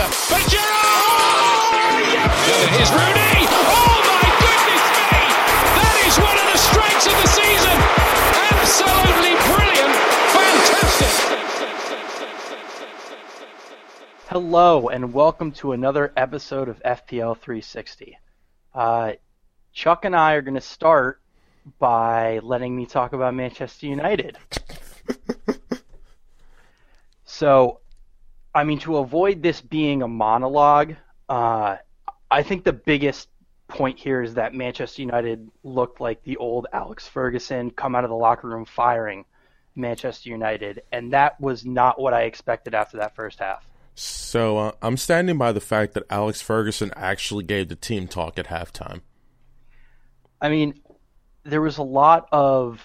for Gerrard! Here's Rooney! Oh my goodness me! That is one of the strikes of the season! Absolutely brilliant! Fantastic! Hello and welcome to another episode of FPL 360. Chuck and I are going to start by letting me talk about Manchester United. So, I mean, to avoid this being a monologue, I think the biggest point here is that Manchester United looked like the old Alex Ferguson come out of the locker room firing Manchester United, and that was not what I expected after that first half. So I'm standing by the fact that Alex Ferguson actually gave the team talk at halftime. I mean, there was a lot of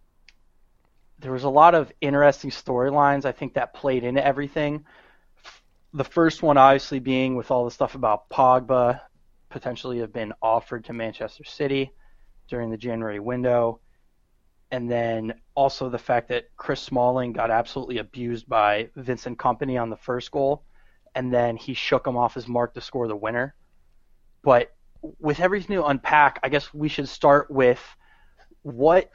interesting storylines, I think, that played into everything. The first one obviously being with all the stuff about Pogba potentially have been offered to Manchester City during the January window. And then also the fact that Chris Smalling got absolutely abused by Vincent Kompany on the first goal, and then he shook him off his mark to score the winner. But with everything to unpack, I guess we should start with what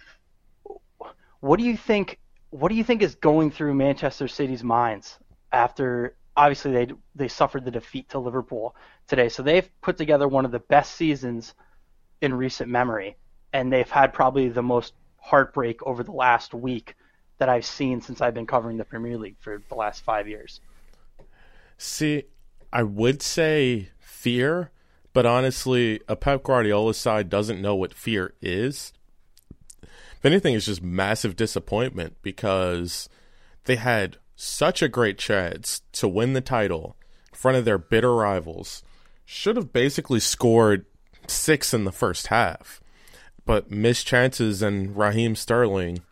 do you think is going through Manchester City's minds after obviously they suffered the defeat to Liverpool today. So they've put together one of the best seasons in recent memory, and they've had probably the most heartbreak over the last week that I've seen since I've been covering the Premier League for the last 5 years. See, I would say fear, but honestly, a Pep Guardiola side doesn't know what fear is. If anything, it's just massive disappointment because they had such a great chance to win the title in front of their bitter rivals. Should have basically scored 6 in the first half, but missed chances and Raheem Sterling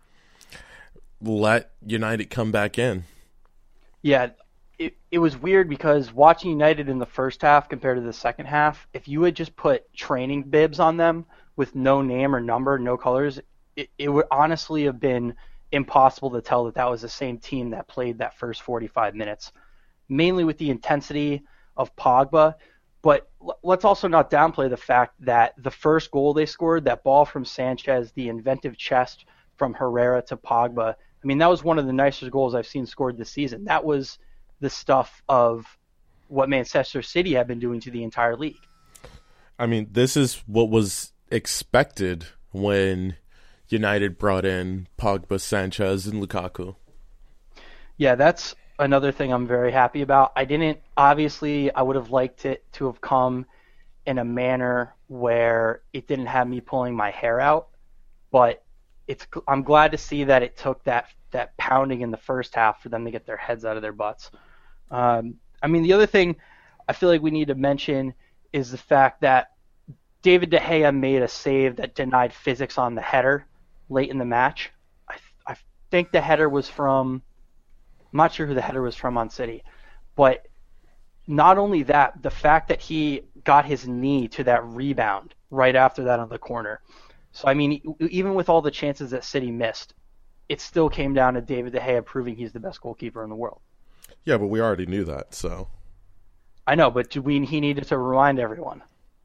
let United come back in. Yeah, it was weird because watching United in the first half compared to the second half, if you had just put training bibs on them with no name or number, no colors, it would honestly have been impossible to tell that was the same team that played that first 45 minutes, mainly with the intensity of Pogba. But let's also not downplay the fact that the first goal they scored, that ball from Sanchez, the inventive chest from Herrera to Pogba, I mean, that was one of the nicest goals I've seen scored this season. That was the stuff of what Manchester City had been doing to the entire league. I mean, this is what was expected when United brought in Pogba, Sanchez, and Lukaku. Yeah, that's another thing I'm very happy about. I would have liked it to have come in a manner where it didn't have me pulling my hair out, but I'm glad to see that it took that pounding in the first half for them to get their heads out of their butts. I mean, the other thing I feel like we need to mention is the fact that David De Gea made a save that denied physics on the header late in the match. I think the header was from, I'm not sure who the header was from on City, but not only that, the fact that he got his knee to that rebound right after that on the corner. So, I mean, even with all the chances that City missed, it still came down to David De Gea proving he's the best goalkeeper in the world. Yeah, but we already knew that, so. I know, but he needed to remind everyone.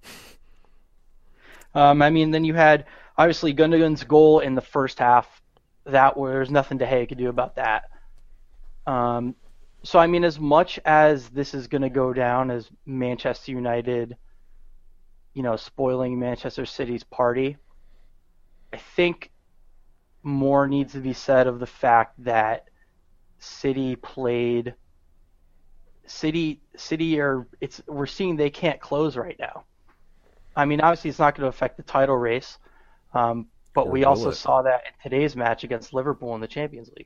I mean, then you had, obviously, Gundogan's goal in the first half. There's nothing De Gea could do about that. So, I mean, as much as this is going to go down as Manchester United, spoiling Manchester City's party, I think more needs to be said of the fact that we're seeing they can't close right now. I mean, obviously it's not going to affect the title race, but we also saw that in today's match against Liverpool in the Champions League.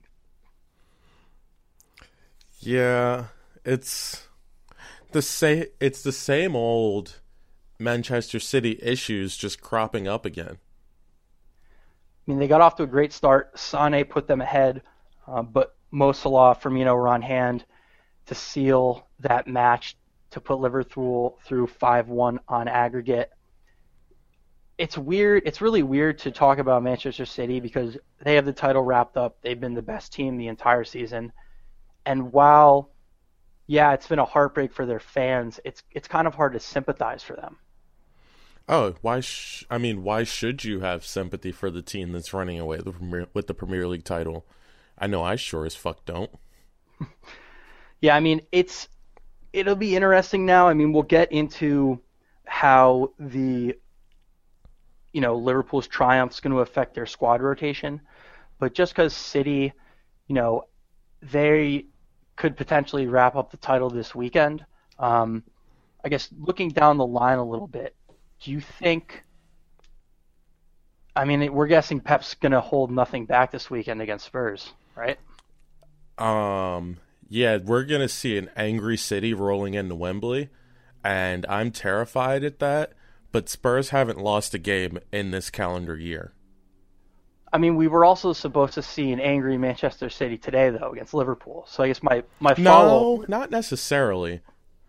Yeah, it's the same old Manchester City issues just cropping up again. I mean, they got off to a great start. Sané put them ahead, but Mo Salah, Firmino were on hand to seal that match to put Liverpool through 5-1 on aggregate. It's weird. It's really weird to talk about Manchester City because they have the title wrapped up. They've been the best team the entire season. And while Yeah, it's been a heartbreak for their fans. It's kind of hard to sympathize for them. Oh, why should you have sympathy for the team that's running away with the Premier League title? I know I sure as fuck don't. Yeah, I mean, it'll be interesting now. I mean, we'll get into how Liverpool's triumph's going to affect their squad rotation, but just because City, they could potentially wrap up the title this weekend. I guess looking down the line a little bit, do you think? I mean, we're guessing Pep's going to hold nothing back this weekend against Spurs, right? Yeah, we're gonna see an angry City rolling into Wembley, and I'm terrified at that. But Spurs haven't lost a game in this calendar year. I mean, we were also supposed to see an angry Manchester City today, though, against Liverpool. So I guess my follow. No, not necessarily.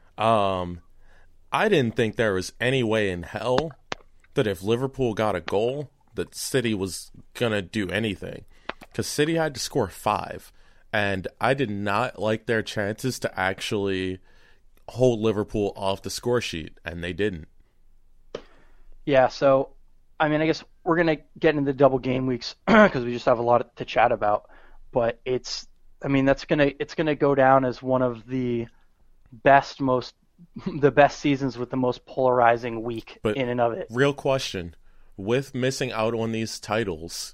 I didn't think there was any way in hell that if Liverpool got a goal, that City was gonna do anything, because City had to score 5. And I did not like their chances to actually hold Liverpool off the score sheet, and they didn't. Yeah, so, I mean, I guess we're going to get into the double game weeks because we just have a lot to chat about. But it's going to go down as one of the best seasons with the most polarizing week in and of it. Real question, with missing out on these titles,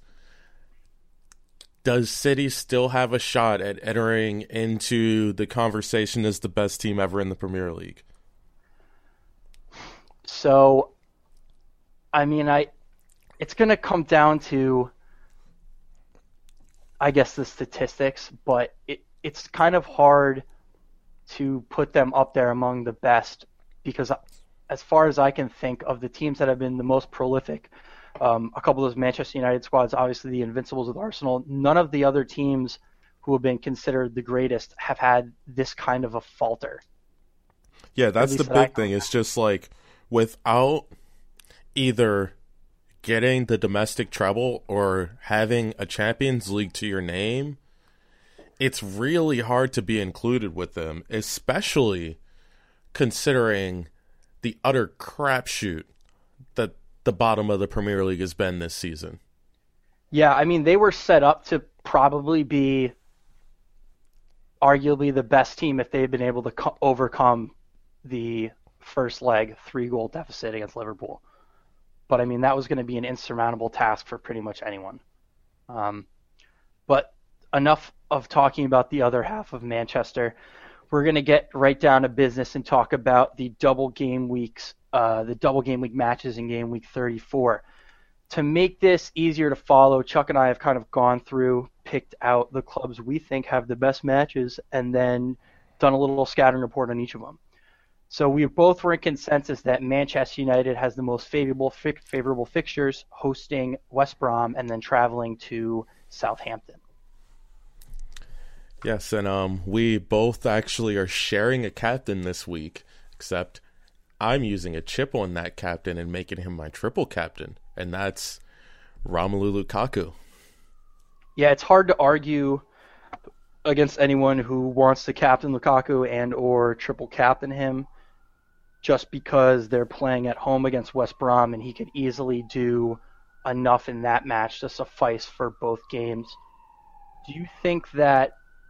does City still have a shot at entering into the conversation as the best team ever in the Premier League? So, I mean, it's going to come down to, I guess, the statistics, but it's kind of hard to put them up there among the best because as far as I can think of the teams that have been the most prolific, a couple of those Manchester United squads, obviously the Invincibles with Arsenal, none of the other teams who have been considered the greatest have had this kind of a falter. Yeah, that's the big thing. It's just like without either getting the domestic treble or having a Champions League to your name, it's really hard to be included with them, especially considering the utter crapshoot that the bottom of the Premier League has been this season. Yeah, I mean, they were set up to probably be arguably the best team if they had been able to overcome the first leg 3-goal deficit against Liverpool. But, I mean, that was going to be an insurmountable task for pretty much anyone. But enough of talking about the other half of Manchester. We're going to get right down to business and talk about the double game week matches in game week 34. To make this easier to follow, Chuck and I have kind of gone through, picked out the clubs we think have the best matches, and then done a little scouting report on each of them. So we both were in consensus that Manchester United has the most favorable fixtures, hosting West Brom and then traveling to Southampton. Yes, and we both actually are sharing a captain this week, except I'm using a chip on that captain and making him my triple captain, and that's Romelu Lukaku. Yeah, it's hard to argue against anyone who wants to captain Lukaku and or triple captain him just because they're playing at home against West Brom and he could easily do enough in that match to suffice for both games. Do you think that,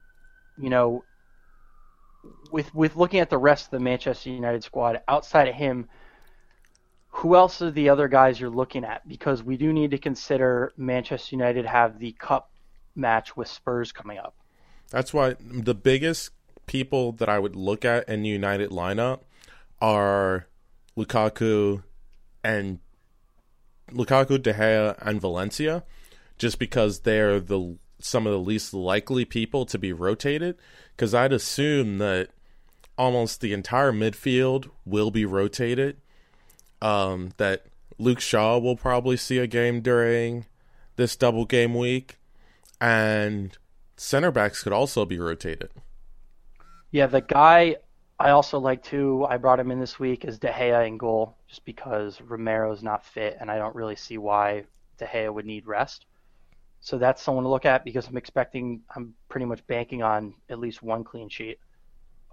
with looking at the rest of the Manchester United squad, outside of him, who else are the other guys you're looking at? Because we do need to consider Manchester United have the cup match with Spurs coming up. That's why the biggest people that I would look at in the United lineup are Lukaku, De Gea, and Valencia, just because they're some of the least likely people to be rotated, because I'd assume that almost the entire midfield will be rotated, that Luke Shaw will probably see a game during this double game week, and center backs could also be rotated. Yeah, the guy I also like too, I brought him in this week, is De Gea in goal, just because Romero's not fit, and I don't really see why De Gea would need rest. So that's someone to look at because I'm pretty much banking on at least one clean sheet.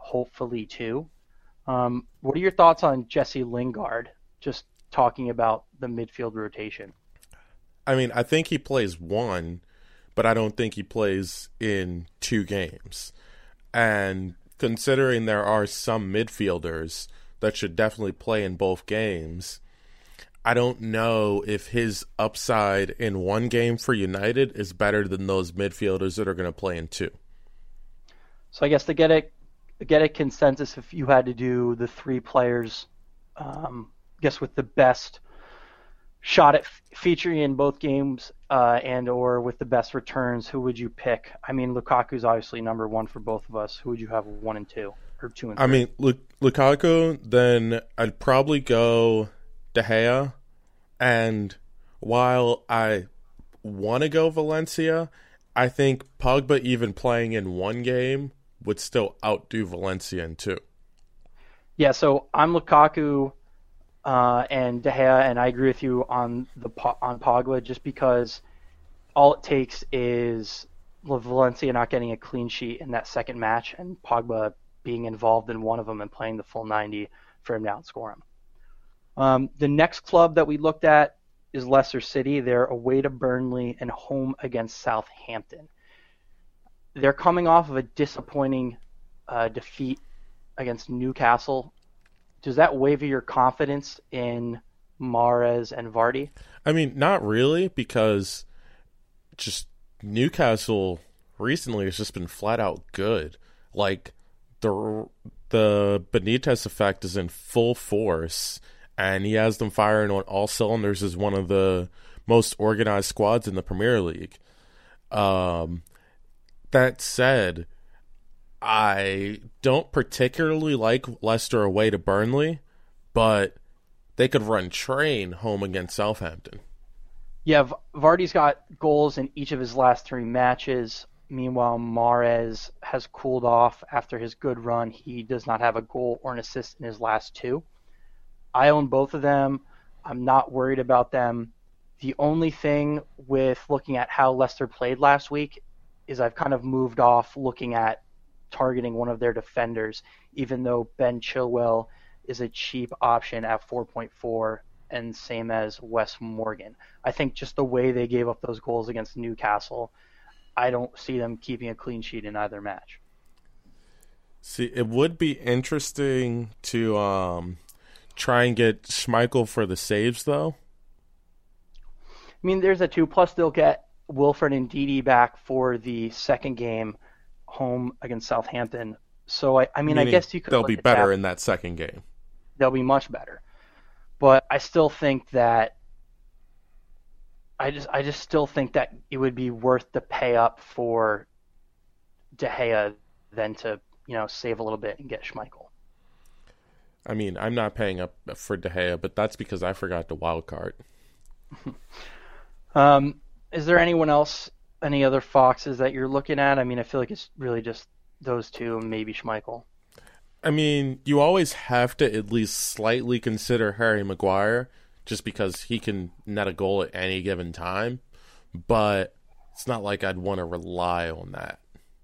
hopefully too. What are your thoughts on Jesse Lingard? Just talking about the midfield rotation. I mean, I think he plays one, but I don't think he plays in 2 games. And considering there are some midfielders that should definitely play in both games, I don't know if his upside in 1 game for United is better than those midfielders that are going to play in 2. So I guess to get a consensus, if you had to do the 3 players, I guess with the best shot at featuring in both games and or with the best returns, who would you pick? I mean, Lukaku's obviously number 1 for both of us. Who would you have 1 and 2 or 2 and 3? I mean, Lukaku, then I'd probably go De Gea. And while I want to go Valencia, I think Pogba even playing in 1 game would still outdo Valencia in 2. Yeah, so I'm Lukaku and De Gea, and I agree with you on Pogba, just because all it takes is Valencia not getting a clean sheet in that second match and Pogba being involved in one of them and playing the full 90 for him to outscore him. The next club that we looked at is Leicester City. They're away to Burnley and home against Southampton. They're coming off of a disappointing defeat against Newcastle. Does that waver your confidence in Mahrez and Vardy? I mean, not really, because just Newcastle recently has just been flat out good. Like, the Benitez effect is in full force, and he has them firing on all cylinders as one of the most organized squads in the Premier League. That said, I don't particularly like Leicester away to Burnley, but they could run train home against Southampton. Yeah, Vardy's got goals in each of his last 3 matches. Meanwhile, Mahrez has cooled off after his good run. He does not have a goal or an assist in his last 2. I own both of them. I'm not worried about them. The only thing with looking at how Leicester played last week is I've kind of moved off looking at targeting one of their defenders, even though Ben Chilwell is a cheap option at 4.4 and same as Wes Morgan. I think just the way they gave up those goals against Newcastle, I don't see them keeping a clean sheet in either match. See, it would be interesting to try and get Schmeichel for the saves, though. I mean, there's a 2, plus they'll get Wilfred and Didi back for the second game home against Southampton. So, I guess you could. They'll be better in that second game. They'll be much better. But I still think that I just still think that it would be worth the pay up for De Gea than to, save a little bit and get Schmeichel. I mean, I'm not paying up for De Gea, but that's because I forgot the wild card. Is there anyone else, any other Foxes that you're looking at? I mean, I feel like it's really just those 2 and maybe Schmeichel. I mean, you always have to at least slightly consider Harry Maguire, just because he can net a goal at any given time, but it's not like I'd want to rely on that.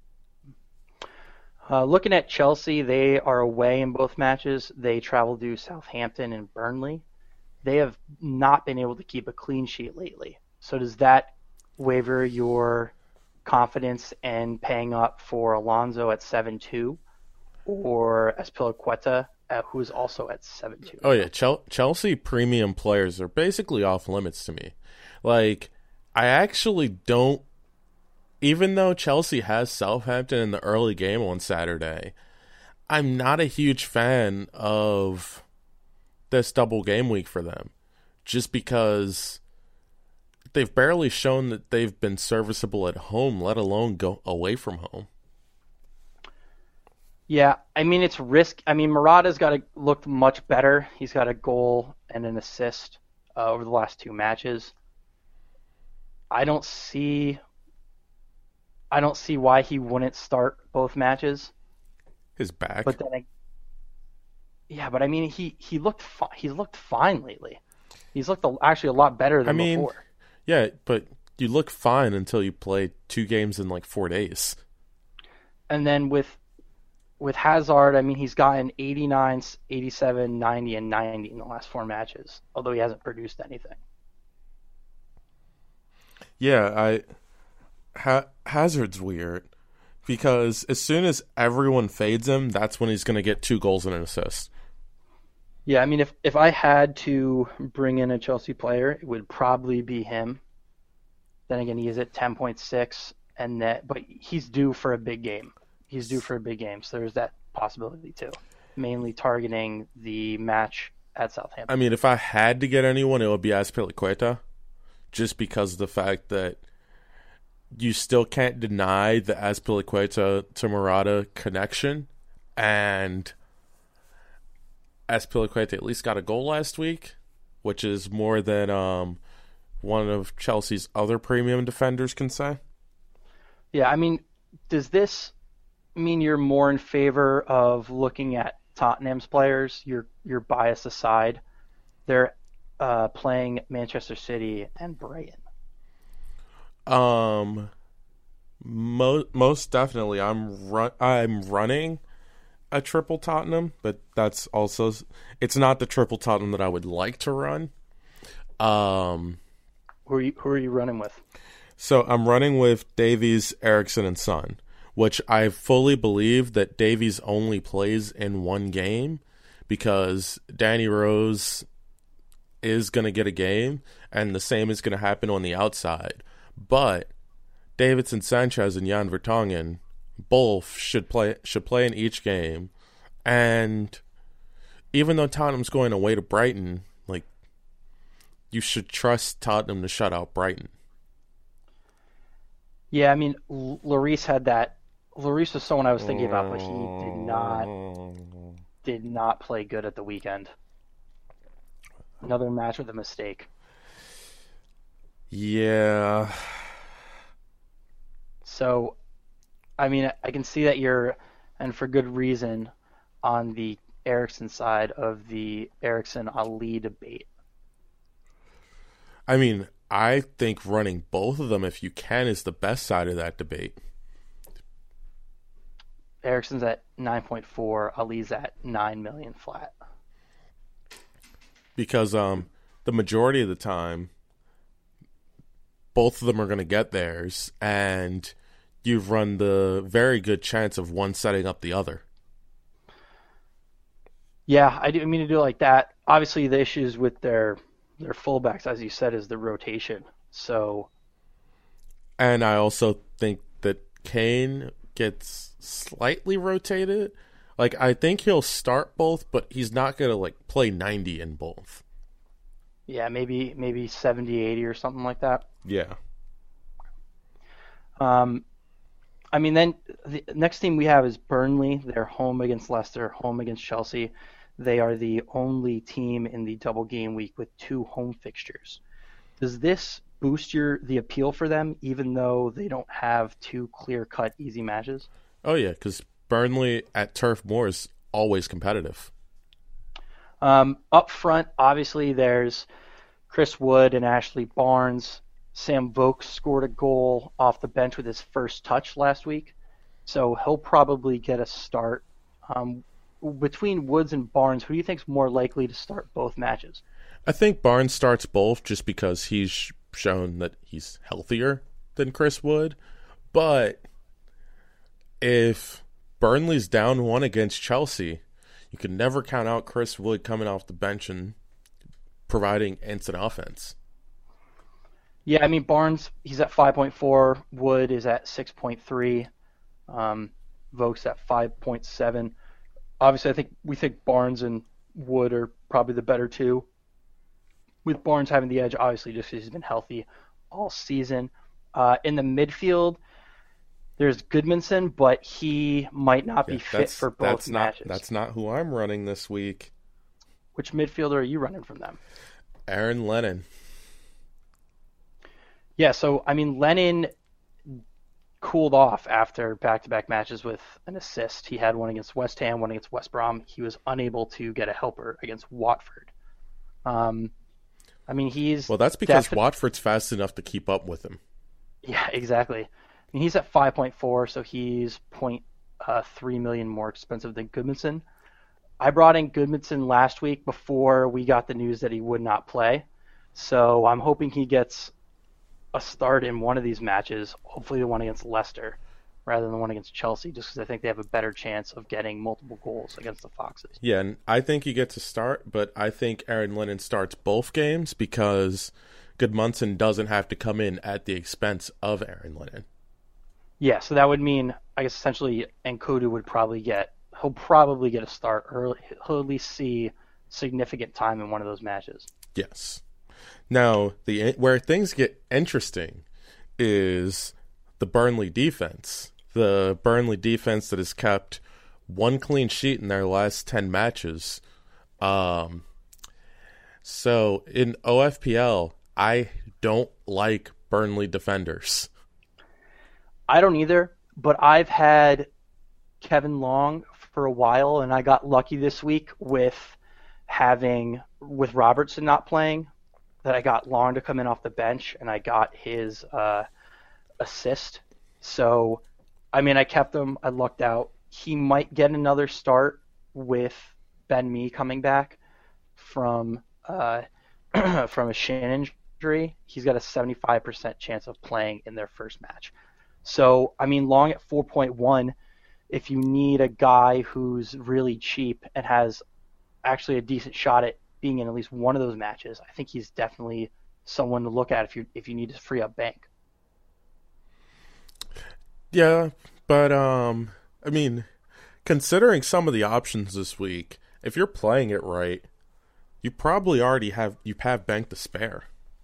Looking at Chelsea, they are away in both matches. They travel to Southampton and Burnley. They have not been able to keep a clean sheet lately. So does that waver your confidence in paying up for Alonso at 7.2 or Azpilicueta, who's also at 7.2? Oh, yeah. Chelsea premium players are basically off limits to me. Like, I actually don't, even though Chelsea has Southampton in the early game on Saturday, I'm not a huge fan of this double game week for them, just because they've barely shown that they've been serviceable at home, let alone go away from home. Yeah, I mean, it's risk. I mean, Morata's looked much better. He's got a goal and an assist over the last 2 matches. I don't see why he wouldn't start both matches. His back. But then, but I mean, he looked he's looked fine lately. He's looked actually a lot better than before. Yeah, but you look fine until you play 2 games in like 4 days. And then with with Hazard, I mean, he's gotten 89, 87, 90, and 90 in the last 4 matches, although he hasn't produced anything. Yeah, Hazard's weird because as soon as everyone fades him, that's when he's going to get 2 goals and an assist. Yeah, I mean, if I had to bring in a Chelsea player, it would probably be him. Then again, he is at 10.6, but he's due for a big game. So there's that possibility too. Mainly targeting the match at Southampton. I mean, if I had to get anyone, it would be Azpilicueta, just because of the fact that you still can't deny the Azpilicueta to Morata connection, and Azpilicueta at least got a goal last week, which is more than one of Chelsea's other premium defenders can say. Yeah, I mean, does this mean you're more in favor of looking at Tottenham's players, your bias aside? They're playing Manchester City and Brighton. Most definitely, I'm running a triple Tottenham, but that's also, it's not the triple Tottenham that I would like to run. Who are you running with? So I'm running with Davies, Eriksen, and Son, which I fully believe that Davies only plays in one game because Danny Rose is going to get a game, and the same is going to happen on the outside. But Davidson Sanchez and Jan Vertonghen both should play in each game, and even though Tottenham's going away to Brighton, like, you should trust Tottenham to shut out Brighton. Yeah, I mean, Lloris had that. Lloris was someone I was thinking about, but he did not play good at the weekend. Another match with a mistake. Yeah. So, I mean, I can see that you're, and for good reason, on the Eriksen side of the Eriksen-Ali debate. I mean, I think running both of them, if you can, is the best side of that debate. Eriksen's at 9.4, Ali's at 9 million flat. Because the majority of the time, both of them are going to get theirs, and you've run the very good chance of one setting up the other. Yeah, I mean to do it like that. Obviously, the issues with their fullbacks, as you said, is the rotation. So, and I also think that Kane gets slightly rotated. Like, I think he'll start both, but he's not going to play 90 in both. Yeah, maybe 70, 80 or something like that. Yeah. I mean, then the next team we have is Burnley. They're home against Leicester, home against Chelsea. They are the only team in the double game week with 2 home fixtures. Does this boost the appeal for them, even though they don't have 2 clear-cut, easy matches? Oh, yeah, because Burnley at Turf Moor is always competitive. Up front, obviously, there's Chris Wood and Ashley Barnes. Sam Vokes scored a goal off the bench with his first touch last week, so he'll probably get a start. Between Woods and Barnes, who do you think is more likely to start both matches? I think Barnes starts both just because he's shown that he's healthier than Chris Wood. But if Burnley's down 1 against Chelsea, you can never count out Chris Wood coming off the bench and providing instant offense. Yeah, I mean, Barnes, he's at 5.4. Wood is at 6.3. Vokes at 5.7. Obviously, we think Barnes and Wood are probably the better 2. With Barnes having the edge, obviously, just because he's been healthy all season. In the midfield, there's Goodmanson, but he might not be fit for both matches. That's not who I'm running this week. Which midfielder are you running from them? Aaron Lennon. Yeah, so, I mean, Lennon cooled off after back-to-back matches with an assist. He had one against West Ham, one against West Brom. He was unable to get a helper against Watford. I mean, that's because Watford's fast enough to keep up with him. Yeah, exactly. I mean, he's at 5.4, so he's $3 million more expensive than Goodmanson. I brought in Goodmanson last week before we got the news that he would not play. So I'm hoping he gets a start in one of these matches, hopefully the one against Leicester, rather than the one against Chelsea, just because I think they have a better chance of getting multiple goals against the Foxes. Yeah, and I think he gets a start, but I think Aaron Lennon starts both games because Goodmanson doesn't have to come in at the expense of Aaron Lennon. Yeah, so that would mean, I guess, essentially Nkodu would he'll probably get a start, or he'll at least see significant time in one of those matches. Yes. Now, where things get interesting is the Burnley defense. The Burnley defense that has kept one clean sheet in their last 10 matches. So in OFPL, I don't like Burnley defenders. I don't either, but I've had Kevin Long for a while, and I got lucky this week with Robertson not playing, that I got Long to come in off the bench, and I got his assist. So, I mean, I kept him. I lucked out. He might get another start with Ben Mee coming back from from a shin injury. He's got a 75% chance of playing in their first match. So, I mean, Long at 4.1, if you need a guy who's really cheap and has actually a decent shot at being in at least one of those matches, I think he's definitely someone to look at if you need to free up bank. Yeah, but I mean, considering some of the options this week, if you're playing it right, you probably already have bank to spare.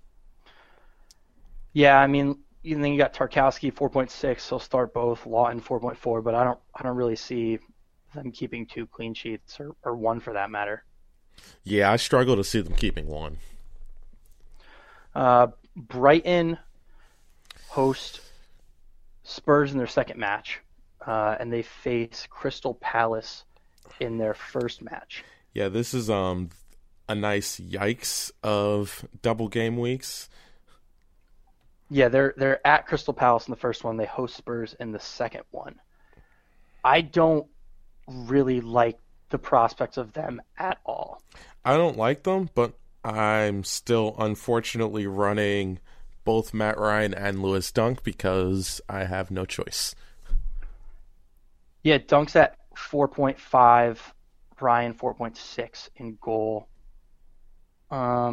Yeah, I mean, and then you got Tarkowski 4.6. He'll start both. Lawton 4.4, but I don't really see them keeping 2 clean sheets or 1 for that matter. Yeah, I struggle to see them keeping 1. Brighton host Spurs in their second match, and they face Crystal Palace in their first match. Yeah, this is a nice yikes of double game weeks. Yeah, they're at Crystal Palace in the first one. They host Spurs in the second one. I don't really like the prospects of them at all. I don't like them, but I'm still unfortunately running both Matt Ryan and Lewis Dunk because I have no choice. Yeah, Dunk's at 4.5, Ryan 4.6 in goal. I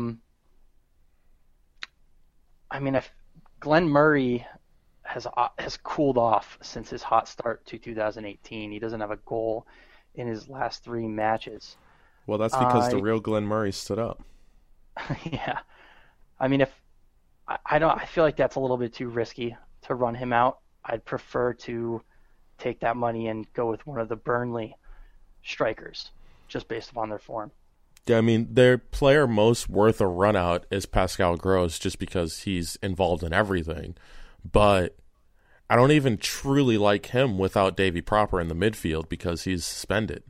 mean, if Glenn Murray has cooled off since his hot start to 2018. He doesn't have a goal in his last 3 matches. Well, that's because the real Glenn Murray stood up. Yeah, I mean, I feel like that's a little bit too risky to run him out. I'd prefer to take that money and go with one of the Burnley strikers, just based upon their form. Yeah, I mean, their player most worth a run out is Pascal Gross, just because he's involved in everything. But I don't even truly like him without Davy Proper in the midfield because he's suspended.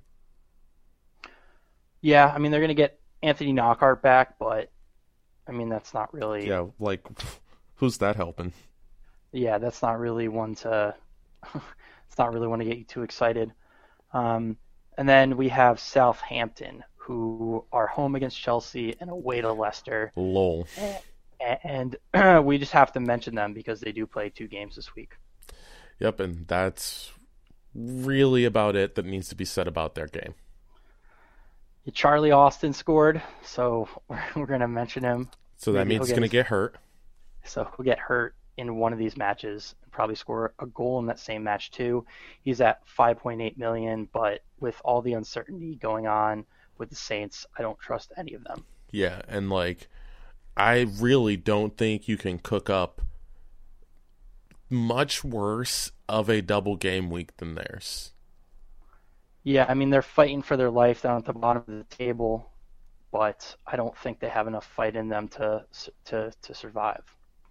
Yeah, I mean, they're going to get Anthony Knockaert back, but I mean, that's not really... Yeah, like, who's that helping? Yeah, that's not really one to... it's not really one to get you too excited. And then we have Southampton, who are home against Chelsea and away to Leicester. Lol. And we just have to mention them because they do play 2 games this week. Yep, and that's really about it that needs to be said about their game. Charlie Austin scored, so we're going to mention him. So that means he's going to get hurt. So he'll get hurt in one of these matches and probably score a goal in that same match too. He's at 5.8 million, but with all the uncertainty going on with the Saints, I don't trust any of them. Yeah, and like, I really don't think you can cook up much worse of a double game week than theirs. Yeah, I mean, they're fighting for their life down at the bottom of the table, but I don't think they have enough fight in them to survive.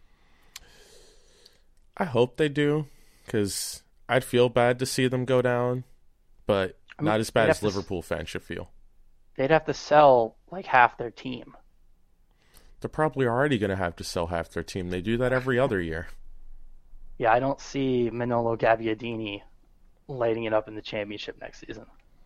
I hope they do, because I'd feel bad to see them go down, but not as bad as Liverpool fans should feel. They'd have to sell like half their team. They're probably already going to have to sell half their team. They do that every other year. Yeah, I don't see Manolo Gabbiadini lighting it up in the championship next season.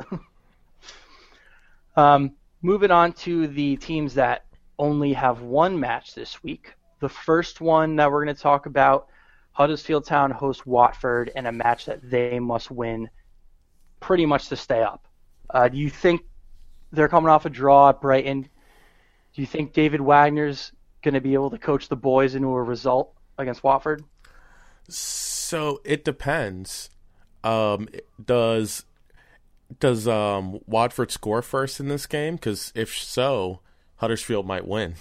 Moving on to the teams that only have one match this week. The first one that we're going to talk about, Huddersfield Town hosts Watford in a match that they must win pretty much to stay up. Do you think they're coming off a draw at Brighton? Do you think David Wagner's going to be able to coach the boys into a result against Watford? So it depends. Does Watford score first in this game? Because if so, Huddersfield might win.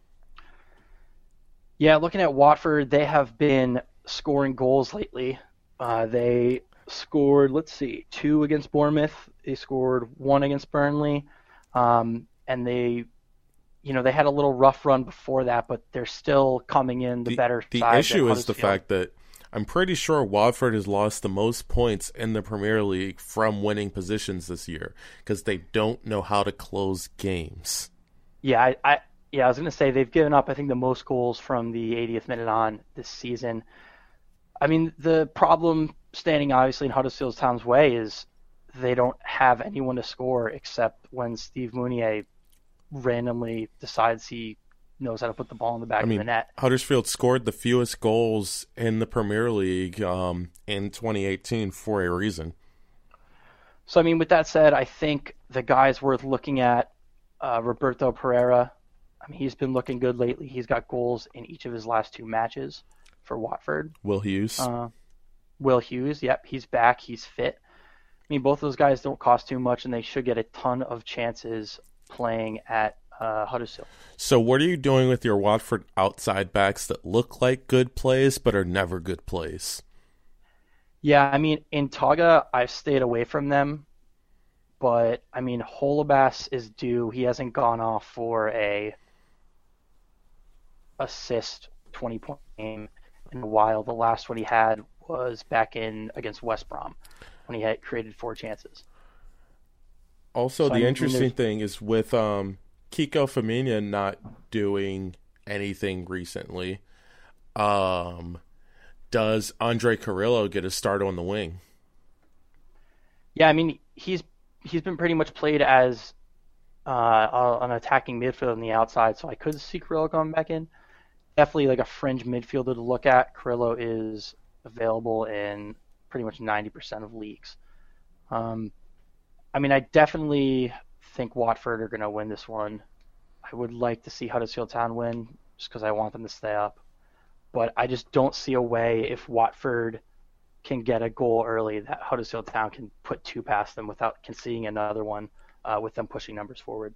Yeah, looking at Watford, they have been scoring goals lately. They scored, 2 against Bournemouth. They scored 1 against Burnley. And they had a little rough run before that, but they're still coming in the better side. The issue is the fact that I'm pretty sure Watford has lost the most points in the Premier League from winning positions this year because they don't know how to close games. Yeah, I was going to say they've given up, I think, the most goals from the 80th minute on this season. I mean, the problem standing obviously in Huddersfield Town's way is they don't have anyone to score except when Steve Mounier randomly decides he knows how to put the ball in the back of the net. Huddersfield scored the fewest goals in the Premier League in 2018 for a reason. So, I mean, with that said, I think the guy's worth looking at, Roberto Pereira. I mean, he's been looking good lately. He's got goals in each of his last 2 matches for Watford. Will Hughes. Yep, he's back. He's fit. I mean, both those guys don't cost too much, and they should get a ton of chances playing at Huddersfield. So what are you doing with your Watford outside backs that look like good plays but are never good plays? Yeah, I mean, in Taga, I've stayed away from them. But, I mean, Holebas is due. He hasn't gone off for a assist 20-point game in a while. The last one he had was back in against West Brom when he had created 4 chances. Also, the interesting thing is with Kiko Femenia not doing anything recently, does Andre Carrillo get a start on the wing? Yeah, I mean, he's been pretty much played as an attacking midfielder on the outside, so I could see Carrillo coming back in. Definitely like a fringe midfielder to look at. Carrillo is available in pretty much 90% of leagues. I mean, I definitely think Watford are going to win this one. I would like to see Huddersfield Town win just because I want them to stay up. But I just don't see a way if Watford can get a goal early that Huddersfield Town can put 2 past them without conceding another one with them pushing numbers forward.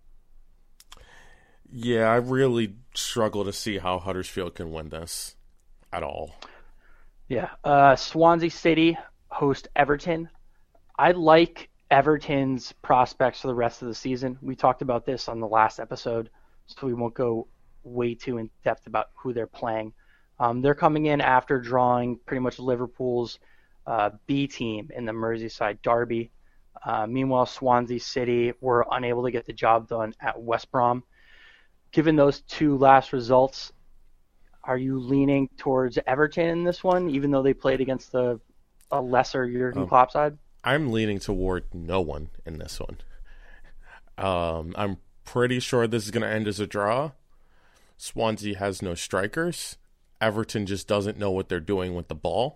Yeah, I really struggle to see how Huddersfield can win this at all. Yeah, Swansea City host Everton. I like Everton's prospects for the rest of the season. We talked about this on the last episode, so we won't go way too in depth about who they're playing. They're coming in after drawing pretty much Liverpool's B team in the Merseyside derby. Meanwhile, Swansea City were unable to get the job done at West Brom. Given those 2 last results, are you leaning towards Everton in this one, even though they played against a lesser Jurgen Klopp side? I'm leaning toward no one in this one. I'm pretty sure this is going to end as a draw. Swansea has no strikers. Everton just doesn't know what they're doing with the ball.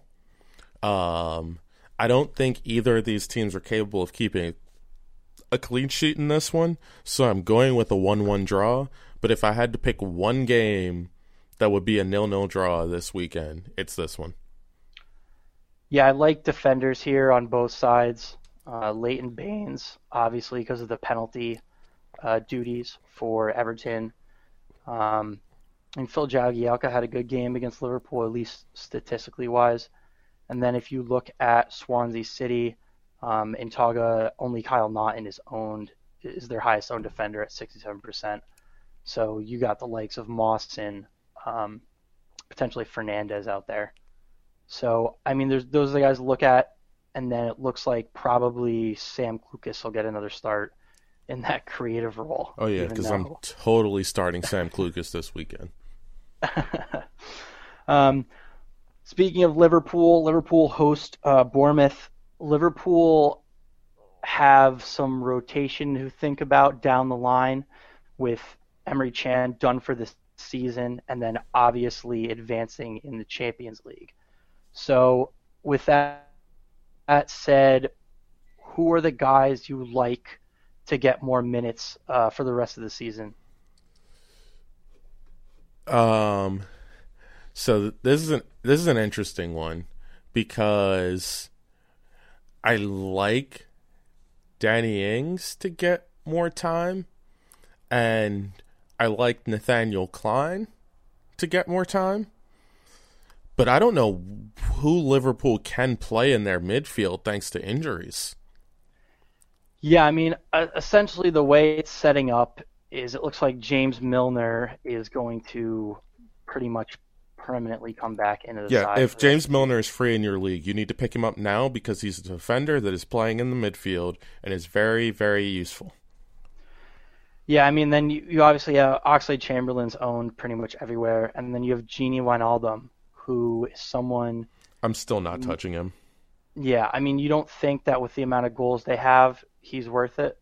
I don't think either of these teams are capable of keeping a clean sheet in this one, so I'm going with a 1-1 draw. But if I had to pick one game that would be a 0-0 draw this weekend, it's this one. Yeah, I like defenders here on both sides. Leighton Baines, obviously, because of the penalty duties for Everton. And Phil Jagielka had a good game against Liverpool, at least statistically wise. And then if you look at Swansea City, in Taga, only Kyle Naughton is their highest owned defender at 67%. So you got the likes of Moss and potentially Fernandez out there. So, I mean, those are the guys to look at, and then it looks like probably Sam Klukas will get another start in that creative role. Oh, yeah, because I'm totally starting Sam Klukas this weekend. Speaking of Liverpool host Bournemouth Liverpool have some rotation to think about down the line with Emre Can done for this season and then obviously advancing in the Champions League. So with that said, who are the guys you like to get more minutes for the rest of the season? So this is an interesting one because I like Danny Ings to get more time, and I like Nathaniel Klein to get more time. But I don't know who Liverpool can play in their midfield thanks to injuries. Yeah, I mean, essentially the way it's setting up is it looks like James Milner is going to pretty much permanently come back into the side. Yeah, if James Milner is free in your league, you need to pick him up now because he's a defender that is playing in the midfield and is very, very useful. Yeah, I mean, then you obviously have Oxlade-Chamberlain's owned pretty much everywhere, and then you have Gini Wijnaldum, who is someone... I'm still not touching him. Yeah, I mean, you don't think that with the amount of goals they have, he's worth it?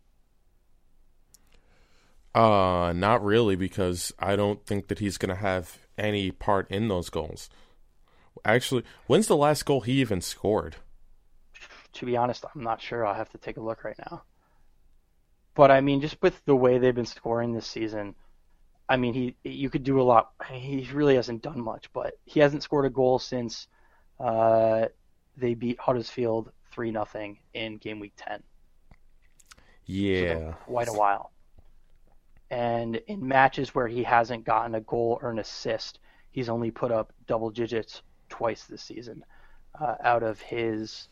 Not really, because I don't think that he's going to have any part in those goals. Actually, when's the last goal he even scored? To be honest, I'm not sure. I'll have to take a look right now. But I mean, just with the way they've been scoring this season, I mean, you could do a lot. He really hasn't done much, but he hasn't scored a goal since they beat Huddersfield 3-0 in game week 10. Yeah. So quite a while. And in matches where he hasn't gotten a goal or an assist, he's only put up double digits twice this season out of his,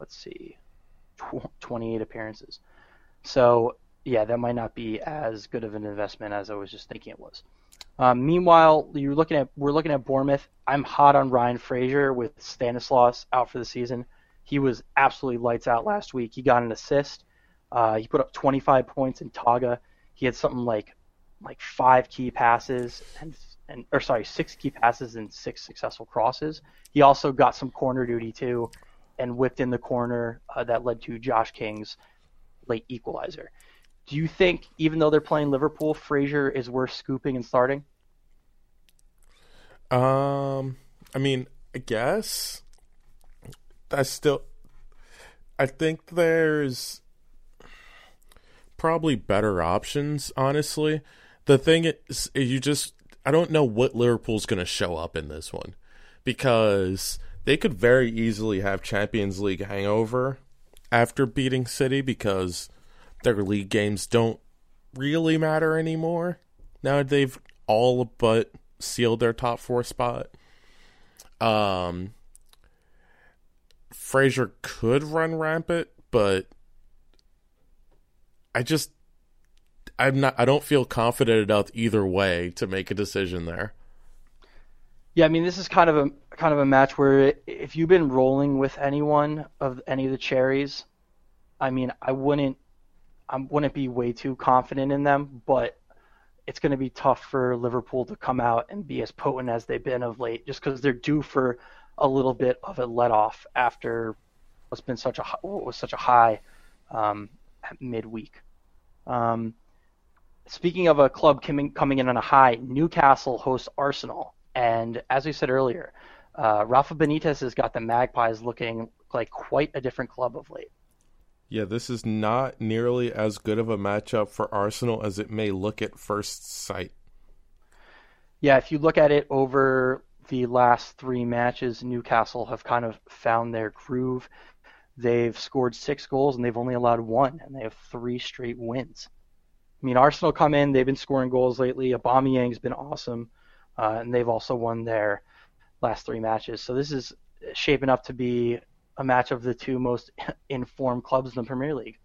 28 appearances. So, yeah, that might not be as good of an investment as I was just thinking it was. Meanwhile, we're looking at Bournemouth. I'm hot on Ryan Fraser with Stanislas out for the season. He was absolutely lights out last week. He got an assist. He put up 25 points in Taga. He had something like 5 key passes and 6 key passes and 6 successful crosses. He also got some corner duty too, and whipped in the corner that led to Josh King's late equalizer. Do you think, even though they're playing Liverpool, Fraser is worth scooping and starting? I mean, I guess I think there's probably better options, honestly. The thing is, I don't know what Liverpool's going to show up in this one, because they could very easily have Champions League hangover after beating City because their league games don't really matter anymore. Now they've all but sealed their top 4 spot. Fraser could run rampant, but I don't feel confident enough either way to make a decision there. Yeah, I mean, this is kind of a match where if you've been rolling with any of the cherries, I mean, I wouldn't be way too confident in them, but it's going to be tough for Liverpool to come out and be as potent as they've been of late, just because they're due for a little bit of a let-off after what's been such a high midweek. Speaking of a club coming in on a high, Newcastle hosts Arsenal, and as we said earlier, Rafa Benitez has got the Magpies looking like quite a different club of late. Yeah, this is not nearly as good of a matchup for Arsenal as it may look at first sight. Yeah, if you look at it over the last 3 matches, Newcastle have kind of found their groove. They've scored 6 goals and they've only allowed 1, and they have 3 straight wins. I mean, Arsenal come in, they've been scoring goals lately. Aubameyang's been awesome, and they've also won their last 3 matches. So this is shaping up to be a match of the 2 most informed clubs in the Premier League.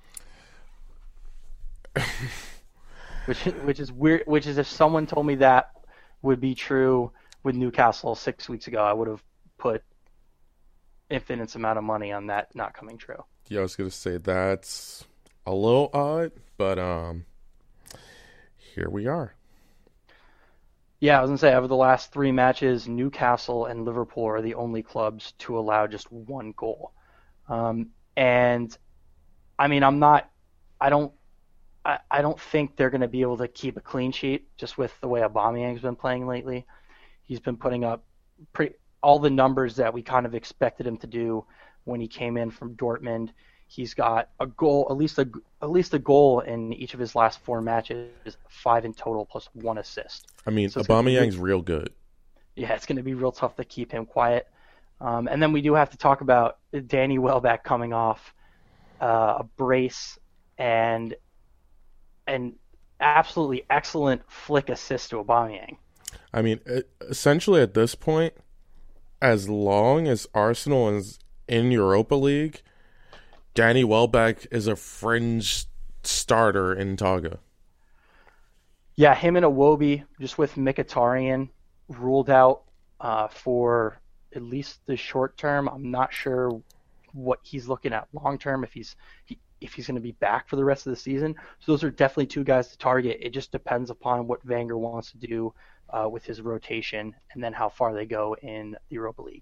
which is weird. Which is, if someone told me that would be true with Newcastle 6 weeks ago, I would have put infinite amount of money on that not coming true. Yeah, I was gonna say that's a little odd, but here we are. Yeah, I was going to say, over the last 3 matches, Newcastle and Liverpool are the only clubs to allow just 1 goal. And I mean, I don't, I don't think they're going to be able to keep a clean sheet just with the way Aubameyang's been playing lately. He's been putting up all the numbers that we kind of expected him to do when he came in from Dortmund. He's got a goal, at least a goal in each of his last 4 matches, 5 in total plus 1 assist. I mean, So Aubameyang's real good. Yeah, it's going to be real tough to keep him quiet. And then we do have to talk about Danny Welbeck coming off a brace and an absolutely excellent flick assist to Aubameyang. I mean, essentially at this point, as long as Arsenal is in Europa League, Danny Welbeck is a fringe starter in Taga. Yeah, him and Iwobi, just with Mkhitaryan ruled out for at least the short term. I'm not sure what he's looking at long term, if he's going to be back for the rest of the season. So those are definitely 2 guys to target. It just depends upon what Wenger wants to do with his rotation and then how far they go in the Europa League.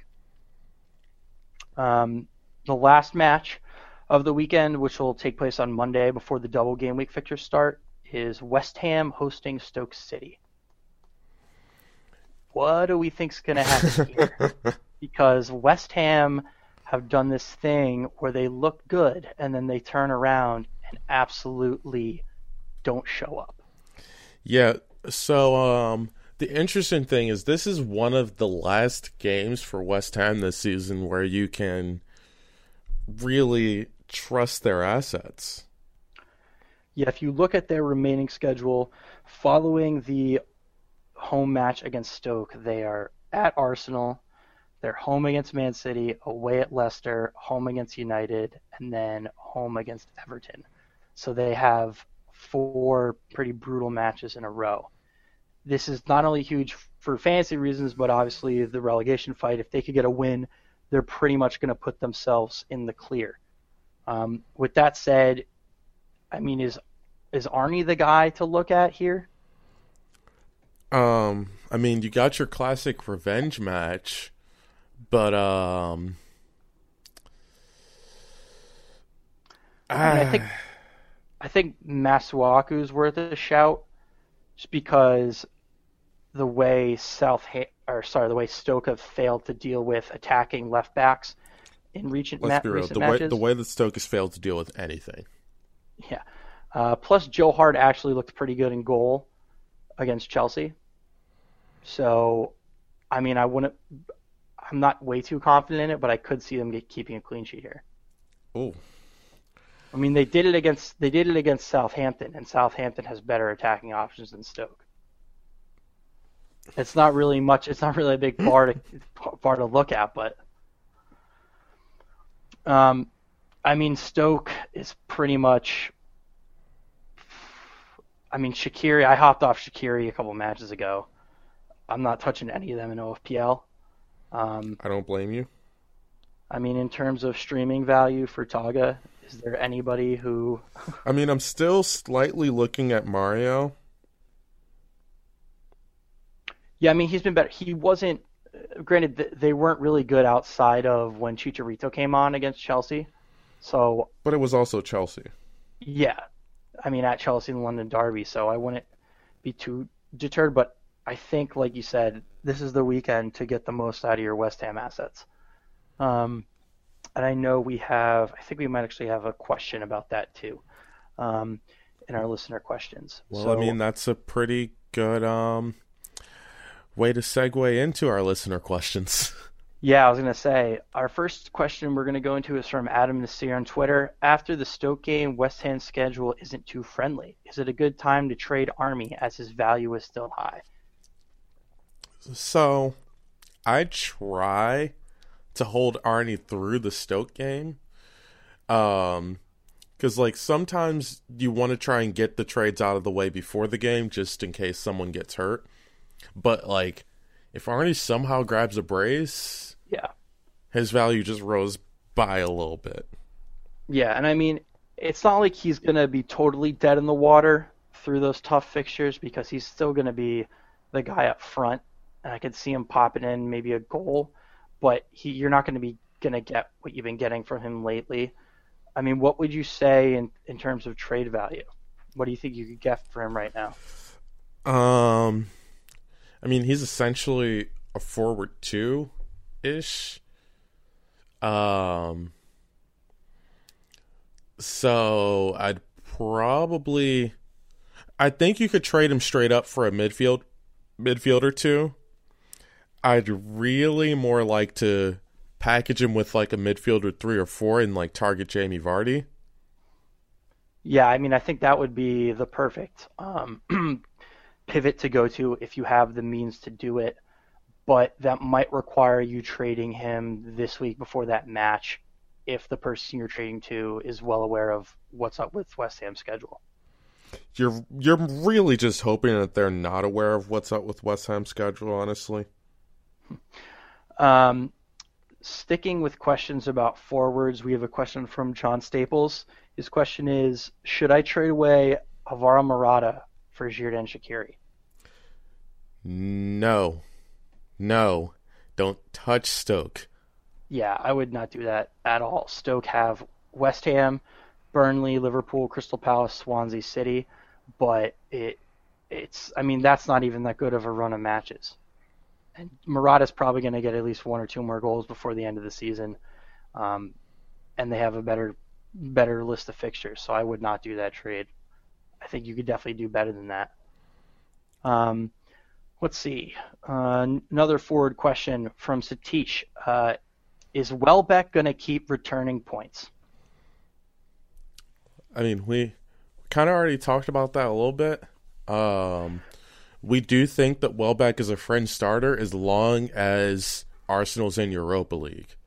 The last match of the weekend, which will take place on Monday before the double game week fixtures start, is West Ham hosting Stoke City. What do we think's going to happen here? Because West Ham have done this thing where they look good and then they turn around and absolutely don't show up. Yeah, so the interesting thing is this is one of the last games for West Ham this season where you can really trust their assets. Yeah, if you look at their remaining schedule, following the home match against Stoke, they are at Arsenal, they're home against Man City, away at Leicester, home against United, and then home against Everton. So they have 4 pretty brutal matches in a row. This is not only huge for fantasy reasons, but obviously the relegation fight. If they could get a win, they're pretty much going to put themselves in the clear. With that said, I mean, is Arnie the guy to look at here? I mean, you got your classic revenge match, but I think Masuaku's worth a shout, just because the way Stoke have failed to deal with attacking left backs in recent matches. The way that Stoke has failed to deal with anything. Yeah. Plus, Joe Hart actually looked pretty good in goal against Chelsea. So, I mean, I'm not way too confident in it, but I could see them keeping a clean sheet here. Oh. I mean, they did it against Southampton, and Southampton has better attacking options than Stoke. It's not really a big bar to look at, but I mean, Stoke is pretty much. I mean, Shaqiri. I hopped off Shaqiri a couple matches ago. I'm not touching any of them in OFPL. I don't blame you. I mean, in terms of streaming value for Taga, is there anybody who... I mean, I'm still slightly looking at Mario. Yeah, I mean, he's been better. He wasn't... Granted, they weren't really good outside of when Chicharito came on against Chelsea. So... But it was also Chelsea. Yeah. I mean, at Chelsea and London Derby, so I wouldn't be too deterred. But I think, like you said, this is the weekend to get the most out of your West Ham assets. And I know I think we might actually have a question about that too, in our listener questions. Well, so, I mean, that's a pretty good way to segue into our listener questions. Yeah, I was going to say, our first question we're going to go into is from Adam Nasir on Twitter. After the Stoke game, West Ham's schedule isn't too friendly. Is it a good time to trade Army as his value is still high? So, I try to hold Arnie through the Stoke game. Because, like, sometimes you want to try and get the trades out of the way before the game just in case someone gets hurt. But, like, if Arnie somehow grabs a brace, yeah, his value just rose by a little bit. Yeah, and I mean, it's not like he's going to be totally dead in the water through those tough fixtures because he's still going to be the guy up front. And I could see him popping in maybe a goal, but you're not going to be going to get what you've been getting from him lately. I mean, what would you say in terms of trade value? What do you think you could get for him right now? I mean, he's essentially a forward 2-ish. So I think you could trade him straight up for a midfielder too. I'd really more like to package him with like a midfielder 3 or 4 and like target Jamie Vardy. Yeah, I mean, I think that would be the perfect pivot to go to if you have the means to do it. But that might require you trading him this week before that match if the person you're trading to is well aware of what's up with West Ham's schedule. You're really just hoping that they're not aware of what's up with West Ham's schedule, honestly. Sticking with questions about forwards, we have a question from John Staples. His question is, should I trade away Alvaro Morata for Xherdan Shaqiri? No, don't touch Stoke. Yeah, I would not do that at all. Stoke have West Ham, Burnley, Liverpool, Crystal Palace, Swansea City, but it's I mean, that's not even that good of a run of matches. And Morata's probably going to get at least 1 or 2 more goals before the end of the season, and they have a better list of fixtures, so I would not do that trade. I think you could definitely do better than that. Let's see. Another forward question from Satish. Is Welbeck going to keep returning points? I mean, we kind of already talked about that a little bit. We do think that Welbeck is a fringe starter as long as Arsenal's in Europa League.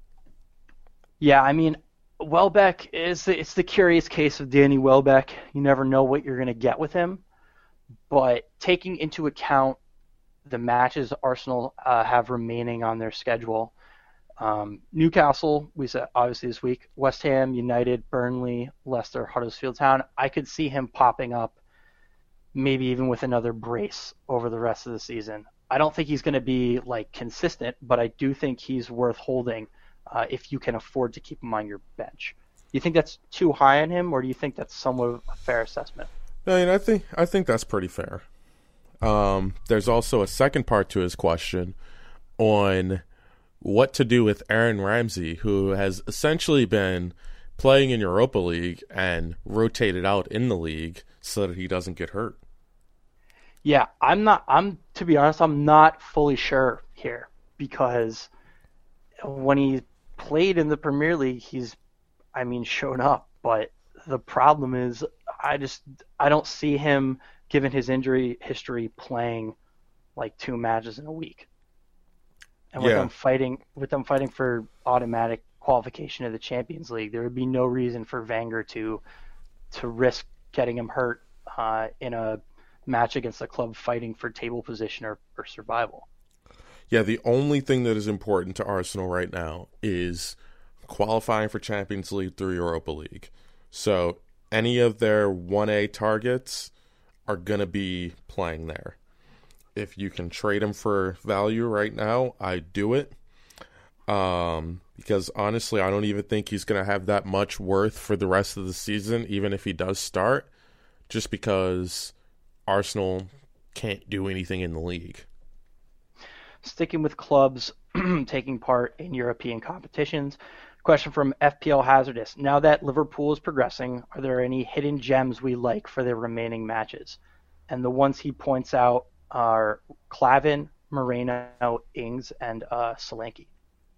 Yeah, I mean, Welbeck it's the curious case of Danny Welbeck. You never know what you're going to get with him. But taking into account the matches Arsenal have remaining on their schedule, Newcastle, we said obviously this week, West Ham, United, Burnley, Leicester, Huddersfield Town, I could see him popping up maybe even with another brace over the rest of the season. I don't think he's going to be like consistent, but I do think he's worth holding if you can afford to keep him on your bench. Do you think that's too high on him, or do you think that's somewhat of a fair assessment? I mean, I think that's pretty fair. There's also a second part to his question on what to do with Aaron Ramsey, who has essentially been playing in Europa League and rotated out in the league so that he doesn't get hurt. Yeah, to be honest, I'm not fully sure here, because when he played in the Premier League, he's shown up, but the problem is I don't see him, given his injury history, playing like 2 matches in a week. And with them fighting for automatic qualification of the Champions League, there would be no reason for Wenger to risk getting him hurt in a match against a club fighting for table position or survival. Yeah, the only thing that is important to Arsenal right now is qualifying for Champions League through Europa League. So any of their 1A targets are going to be playing there. If you can trade him for value right now, I'd do it. Because honestly, I don't even think he's going to have that much worth for the rest of the season, even if he does start, just because Arsenal can't do anything in the league. Sticking with clubs taking part in European competitions, question from FPL Hazardous. Now that Liverpool is progressing, are there any hidden gems we like for their remaining matches? And the ones he points out are Clavin, Moreno, Ings, and Solanke.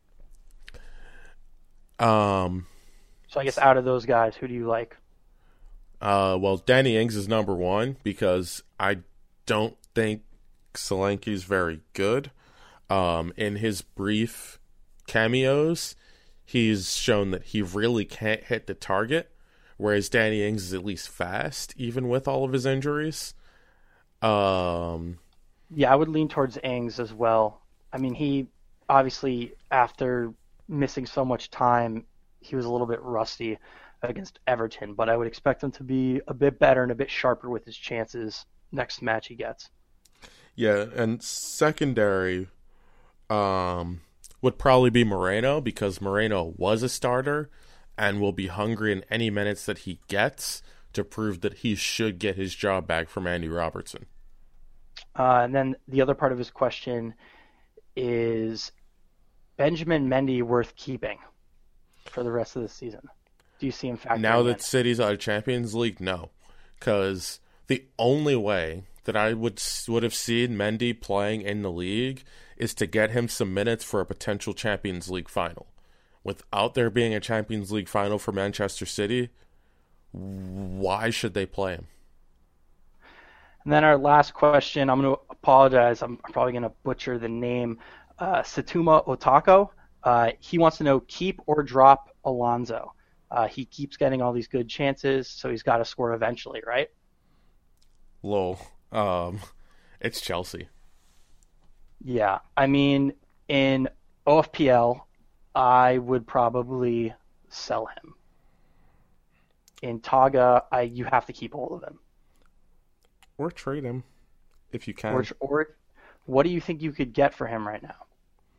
So I guess out of those guys, who do you like? Well, Danny Ings is number 1 because I don't think Solanke is very good. In his brief cameos, he's shown that he really can't hit the target, whereas Danny Ings is at least fast, even with all of his injuries. Yeah, I would lean towards Ings as well. I mean, he obviously, after missing so much time, he was a little bit rusty against Everton, but I would expect him to be a bit better and a bit sharper with his chances next match he gets. Yeah, and secondary, would probably be Moreno, because Moreno was a starter and will be hungry in any minutes that he gets to prove that he should get his job back from Andy Robertson. And then the other part of his question is Benjamin Mendy worth keeping for the rest of the season? Do you see him factoring Now that in? City's out of Champions League, no. Because the only way that I would have seen Mendy playing in the league is to get him some minutes for a potential Champions League final. Without there being a Champions League final for Manchester City, why should they play him? And then our last question, I'm going to apologize. I'm probably going to butcher the name. Satuma Otako. He wants to know, keep or drop Alonso. He keeps getting all these good chances, so he's got to score eventually, right? Lol. It's Chelsea. Yeah. I mean, in OFPL, I would probably sell him. In Taga, you have to keep hold of him. Or trade him, if you can. Or what do you think you could get for him right now?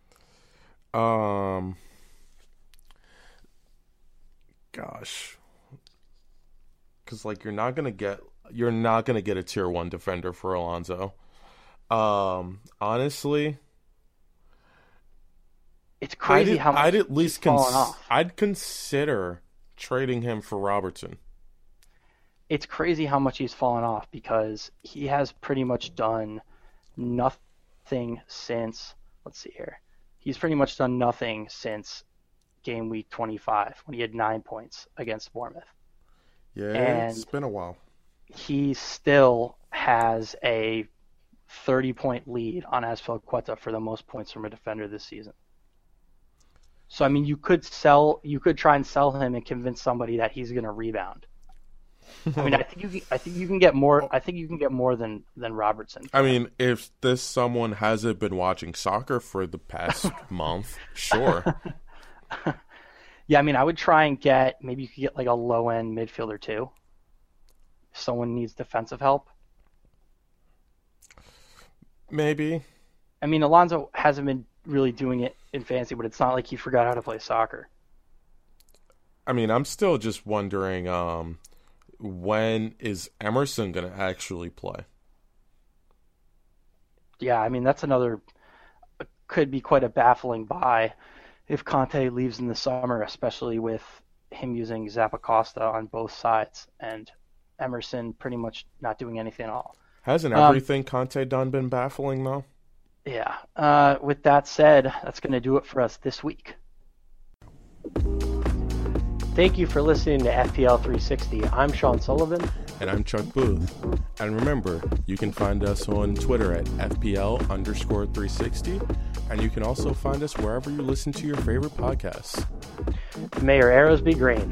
Gosh. Because, like, you're not gonna get a tier 1 defender for Alonso. Honestly, it's crazy how much he's fallen off. I'd consider trading him for Robertson. It's crazy how much he's fallen off, because he has pretty much done nothing since, let's see here. He's pretty much done nothing since game week 25 when he had 9 points against Bournemouth. Yeah, and it's been a while. He still has a 30-point lead on Azpilicueta for the most points from a defender this season. So, I mean, you could try and sell him and convince somebody that he's going to rebound. I mean, I think you can get more. I think you can get more than Robertson. I mean, if this someone hasn't been watching soccer for the past month, sure. Yeah, I mean, I would try and maybe you could get like a low end midfielder too. If someone needs defensive help. Maybe. I mean, Alonso hasn't been really doing it in fantasy, but it's not like he forgot how to play soccer. I mean, I'm still just wondering, when is Emerson going to actually play? Yeah, I mean, that's could be quite a baffling buy if Conte leaves in the summer, especially with him using Zappacosta on both sides and Emerson pretty much not doing anything at all. Hasn't everything Conte done been baffling, though? Yeah. With that said, that's going to do it for us this week. Thank you for listening to FPL 360. I'm Sean Sullivan. And I'm Chuck Booth. And remember, you can find us on Twitter at FPL_360. And you can also find us wherever you listen to your favorite podcasts. May your arrows be green.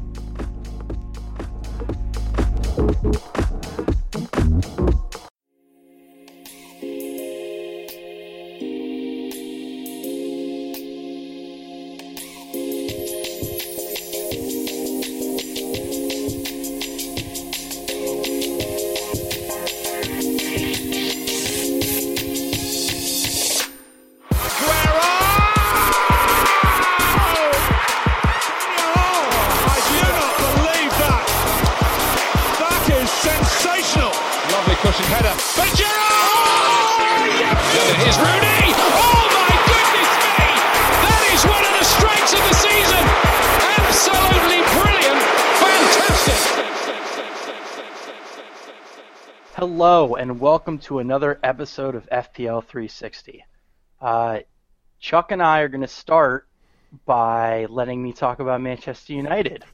Cushion header. But Giroud! Here's Rooney! Oh my goodness me! That is one of the strikes of the season! Absolutely brilliant! Fantastic! Hello and welcome to another episode of FPL 360. Chuck and I are going to start by letting me talk about Manchester United.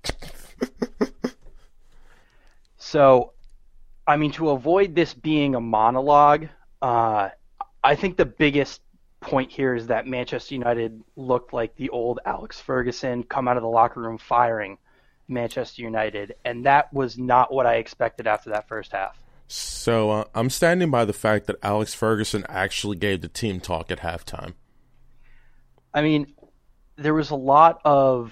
So, I mean, to avoid this being a monologue, I think the biggest point here is that Manchester United looked like the old Alex Ferguson come out of the locker room firing Manchester United, and that was not what I expected after that first half. So I'm standing by the fact that Alex Ferguson actually gave the team talk at halftime. I mean, there was a lot of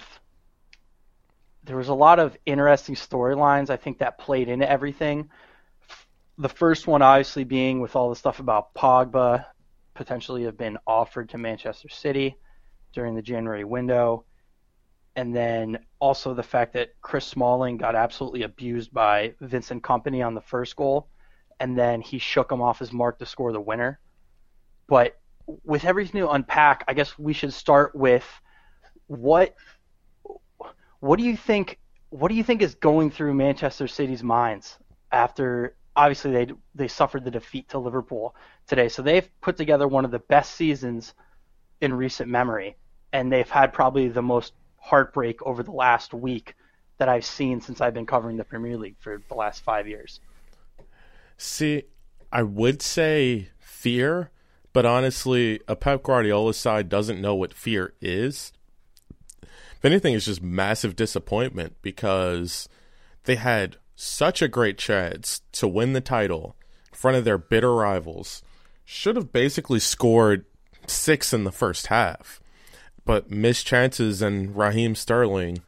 interesting storylines, I think, that played into everything. The first one obviously being with all the stuff about Pogba potentially have been offered to Manchester City during the January window. And then also the fact that Chris Smalling got absolutely abused by Vincent Kompany on the first goal, and then he shook him off his mark to score the winner. But with everything to unpack, I guess we should start with what do you think is going through Manchester City's minds after obviously they suffered the defeat to Liverpool today. So they've put together one of the best seasons in recent memory, and they've had probably the most heartbreak over the last week that I've seen since I've been covering the Premier League for the last 5 years. See, I would say fear, but honestly, a Pep Guardiola side doesn't know what fear is. If anything, it's just massive disappointment because they had such a great chance to win the title in front of their bitter rivals. Should have basically scored 6 in the first half, but missed chances and Raheem Sterling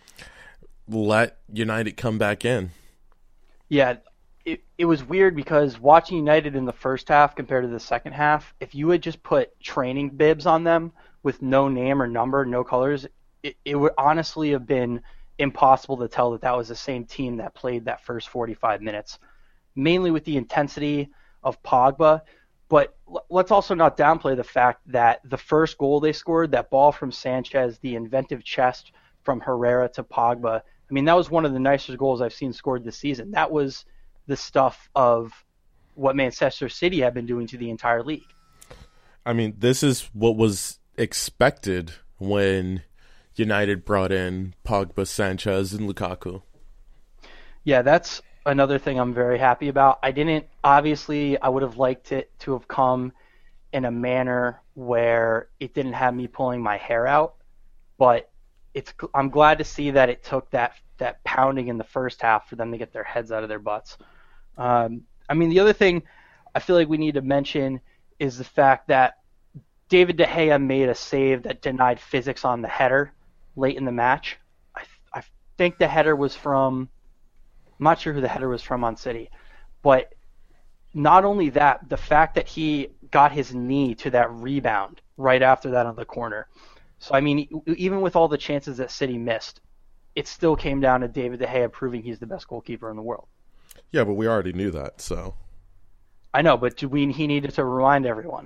let United come back in. Yeah, it was weird because watching United in the first half compared to the second half, if you had just put training bibs on them with no name or number, no colors, it would honestly have been impossible to tell that was the same team that played that first 45 minutes, mainly with the intensity of Pogba. But let's also not downplay the fact that the first goal they scored, that ball from Sanchez, the inventive chest from Herrera to Pogba, I mean, that was one of the nicest goals I've seen scored this season. That was the stuff of what Manchester City had been doing to the entire league. I mean, this is what was expected when United brought in Pogba, Sanchez, and Lukaku. Yeah, that's another thing I'm very happy about. I would have liked it to have come in a manner where it didn't have me pulling my hair out, but I'm glad to see that it took that pounding in the first half for them to get their heads out of their butts. I mean, the other thing I feel like we need to mention is the fact that David De Gea made a save that denied physics on the header late in the match. I think the header was from, I'm not sure who the header was from on City, but not only that, the fact that he got his knee to that rebound right after that on the corner. So, I mean, even with all the chances that City missed, it still came down to David De Gea proving he's the best goalkeeper in the world. Yeah, but we already knew that, so. I know, but he needed to remind everyone.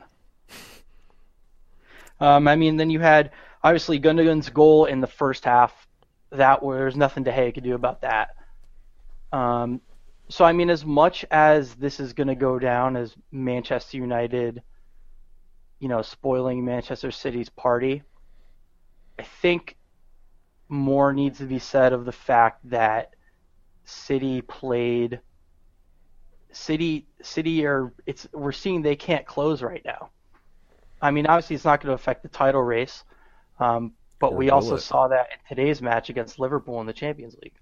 I mean, then you had, obviously, Gundogan's goal in the first half. There's nothing De Gea could do about that. So, I mean, as much as this is going to go down as Manchester United, spoiling Manchester City's party, I think more needs to be said of the fact that we're seeing they can't close right now. I mean, obviously it's not going to affect the title race, but we also saw that in today's match against Liverpool in the Champions League.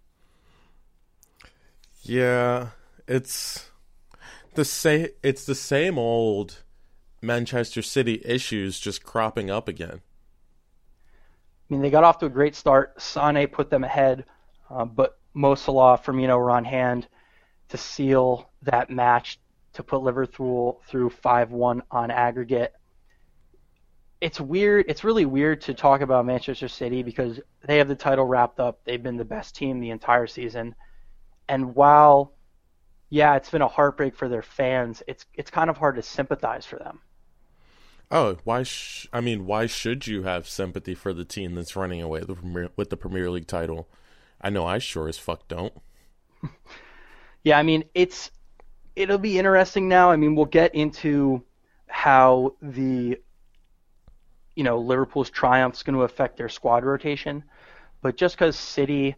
Yeah, it's the same old Manchester City issues just cropping up again. I mean, they got off to a great start. Sané put them ahead, but Mo Salah, Firmino were on hand to seal that match to put Liverpool through 5-1 on aggregate. It's weird. It's really weird to talk about Manchester City because they have the title wrapped up. They've been the best team the entire season. And while, yeah, it's been a heartbreak for their fans, it's kind of hard to sympathize for them. Oh, why should you have sympathy for the team that's running away with the Premier League title? I know I sure as fuck don't. Yeah, I mean, it'll be interesting now. I mean, we'll get into how the Liverpool's triumph is going to affect their squad rotation, but just because City,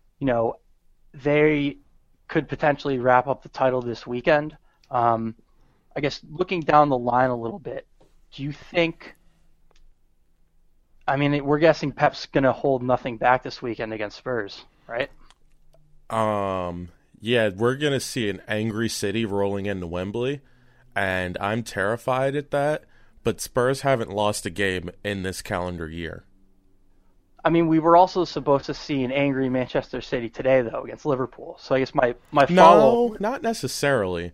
they could potentially wrap up the title this weekend. I guess looking down the line a little bit, do you think? I mean, we're guessing Pep's going to hold nothing back this weekend against Spurs, right? Yeah, we're going to see an angry City rolling into Wembley, and I'm terrified at that, but Spurs haven't lost a game in this calendar year. I mean, we were also supposed to see an angry Manchester City today, though, against Liverpool. So I guess my follow-up... No, not necessarily.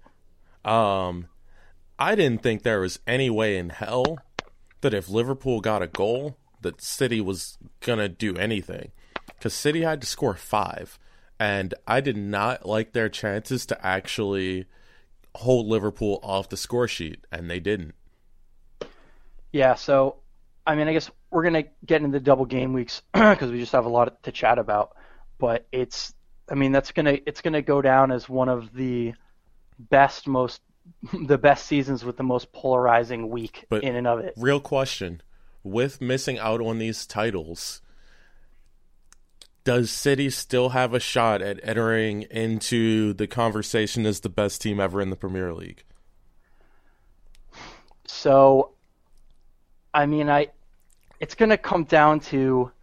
I didn't think there was any way in hell that if Liverpool got a goal, that City was going to do anything, because City had to score 5, and I did not like their chances to actually hold Liverpool off the score sheet, and they didn't. Yeah, so, I mean, I guess we're going to get into the double game weeks because we just have a lot to chat about, but it's going to go down as one of the best seasons with the most polarizing week in and of it. Real question, with missing out on these titles, does City still have a shot at entering into the conversation as the best team ever in the Premier League? So, I mean, it's going to come down to,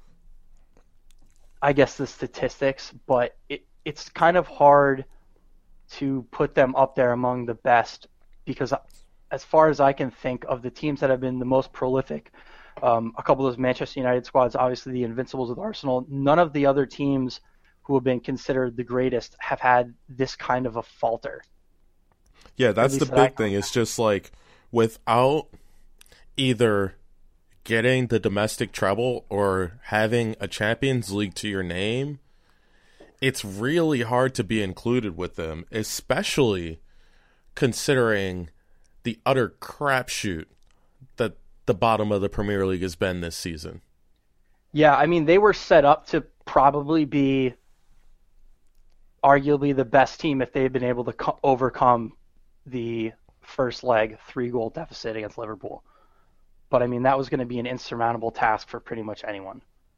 I guess, the statistics, but it's kind of hard to put them up there among the best because as far as I can think of the teams that have been the most prolific, a couple of those Manchester United squads, obviously the Invincibles with Arsenal, none of the other teams who have been considered the greatest have had this kind of a falter. Yeah, that's the big thing. It's just like without either getting the domestic treble or having a Champions League to your name, it's really hard to be included with them, especially considering the utter crapshoot that the bottom of the Premier League has been this season. Yeah, I mean, they were set up to probably be arguably the best team if they had been able to overcome the first leg 3-goal deficit against Liverpool. But, I mean, that was going to be an insurmountable task for pretty much anyone.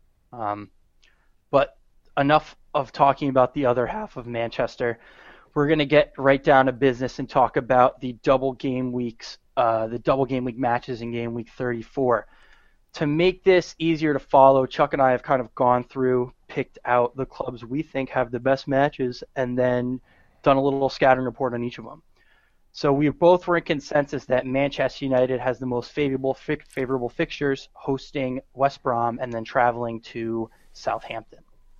But enough of talking about the other half of Manchester. We're going to get right down to business and talk about the double game week matches in game week 34. To make this easier to follow, Chuck and I have kind of gone through, picked out the clubs we think have the best matches, and then done a little scattering report on each of them. So we both were in consensus that Manchester United has the most favorable fixtures, hosting West Brom and then traveling to Southampton.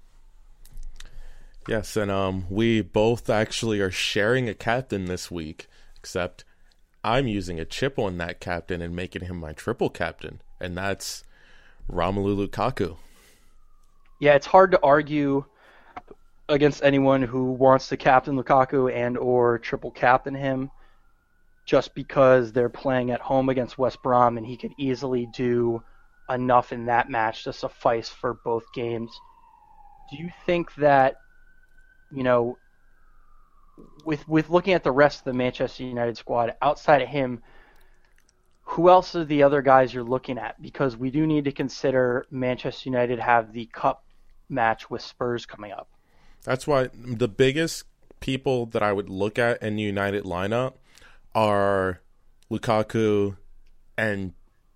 Yes, and we both actually are sharing a captain this week, except I'm using a chip on that captain and making him my triple captain, and that's Romelu Lukaku. Yeah, it's hard to argue against anyone who wants to captain Lukaku and or triple captain him just because they're playing at home against West Brom and he could easily do enough in that match to suffice for both games. Do you think that, you know, with looking at the rest of the Manchester United squad, outside of him, who else are the other guys you're looking at? Because we do need to consider Manchester United have the cup match with Spurs coming up. That's why the biggest people that I would look at in the United lineup are Lukaku, De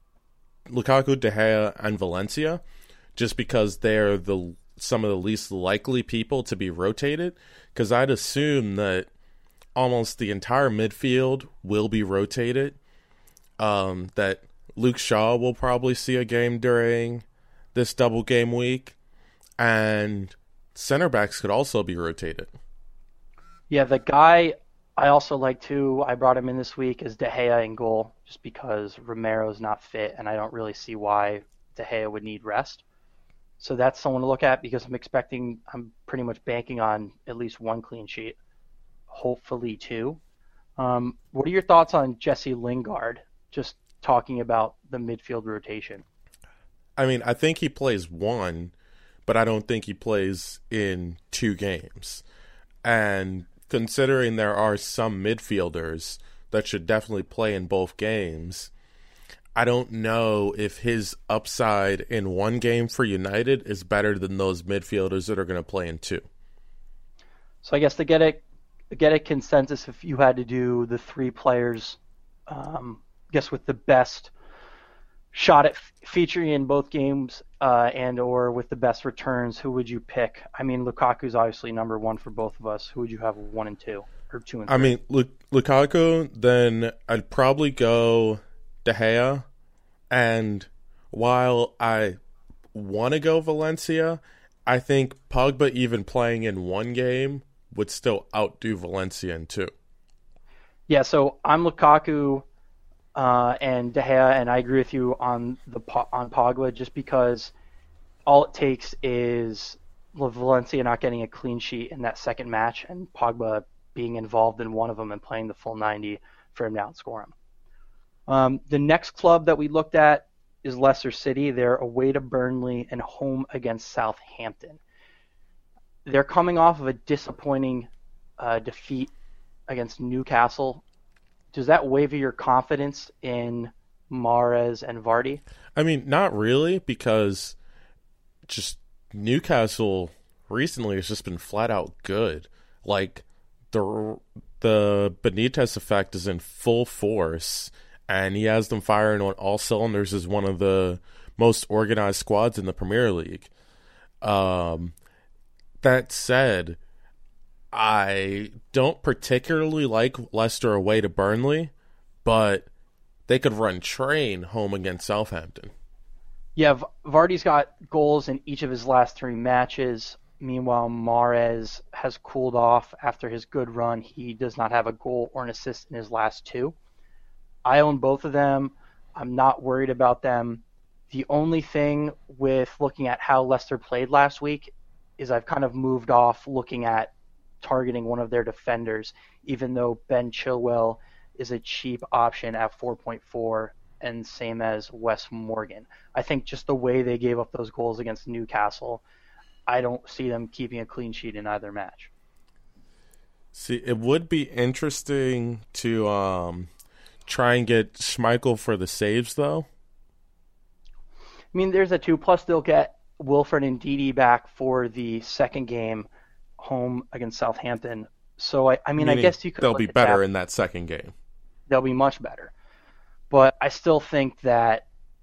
Gea, and Valencia, just because they're some of the least likely people to be rotated, because I'd assume that almost the entire midfield will be rotated, that Luke Shaw will probably see a game during this double game week, and center backs could also be rotated. Yeah, the guy I also like too, I brought him in this week, is De Gea in goal, just because Romero's not fit, and I don't really see why De Gea would need rest. So that's someone to look at because I'm pretty much banking on at least one clean sheet, hopefully two. What are your thoughts on Jesse Lingard, just talking about the midfield rotation? I mean, I think he plays one, but I don't think he plays in 2 games. And considering there are some midfielders that should definitely play in both games, I don't know if his upside in 1 game for United is better than those midfielders that are going to play in 2. So I guess to get a consensus, if you had to do the 3 players, I guess with the best shot at featuring in both games and or with the best returns, who would you pick? I mean, Lukaku's obviously number 1 for both of us. Who would you have 1 and 2 or 2 and 3? I mean, Lukaku, then I'd probably go De Gea, and while I want to go Valencia, I think Pogba even playing in 1 game would still outdo Valencia in 2. Yeah, so I'm Lukaku. and De Gea, and I agree with you on Pogba, just because all it takes is Valencia not getting a clean sheet in that second match, and Pogba being involved in one of them and playing the full 90 for him to outscore him. The next club that we looked at is Leicester City. They're away to Burnley and home against Southampton. They're coming off of a disappointing defeat against Newcastle. Does that waver your confidence in Mahrez and Vardy? I mean, not really, because just Newcastle recently has just been flat out good. Like, the Benitez effect is in full force, and he has them firing on all cylinders as one of the most organized squads in the Premier League. That said, I don't particularly like Leicester away to Burnley, but they could run train home against Southampton. Yeah, Vardy's got goals in each of his last 3 matches. Meanwhile, Mahrez has cooled off after his good run. He does not have a goal or an assist in his last 2. I own both of them. I'm not worried about them. The only thing with looking at how Leicester played last week is I've kind of moved off looking at targeting one of their defenders, even though Ben Chilwell is a cheap option at 4.4, and same as Wes Morgan. I think just the way they gave up those goals against Newcastle, I don't see them keeping a clean sheet in either match. See, it would be interesting to try and get Schmeichel for the saves, though. I mean, there's a 2, plus they'll get Wilfred and Ndidi back for the second game home against Southampton. So, I mean, I guess you could. They'll be better in that second game. They'll be much better. But I still think that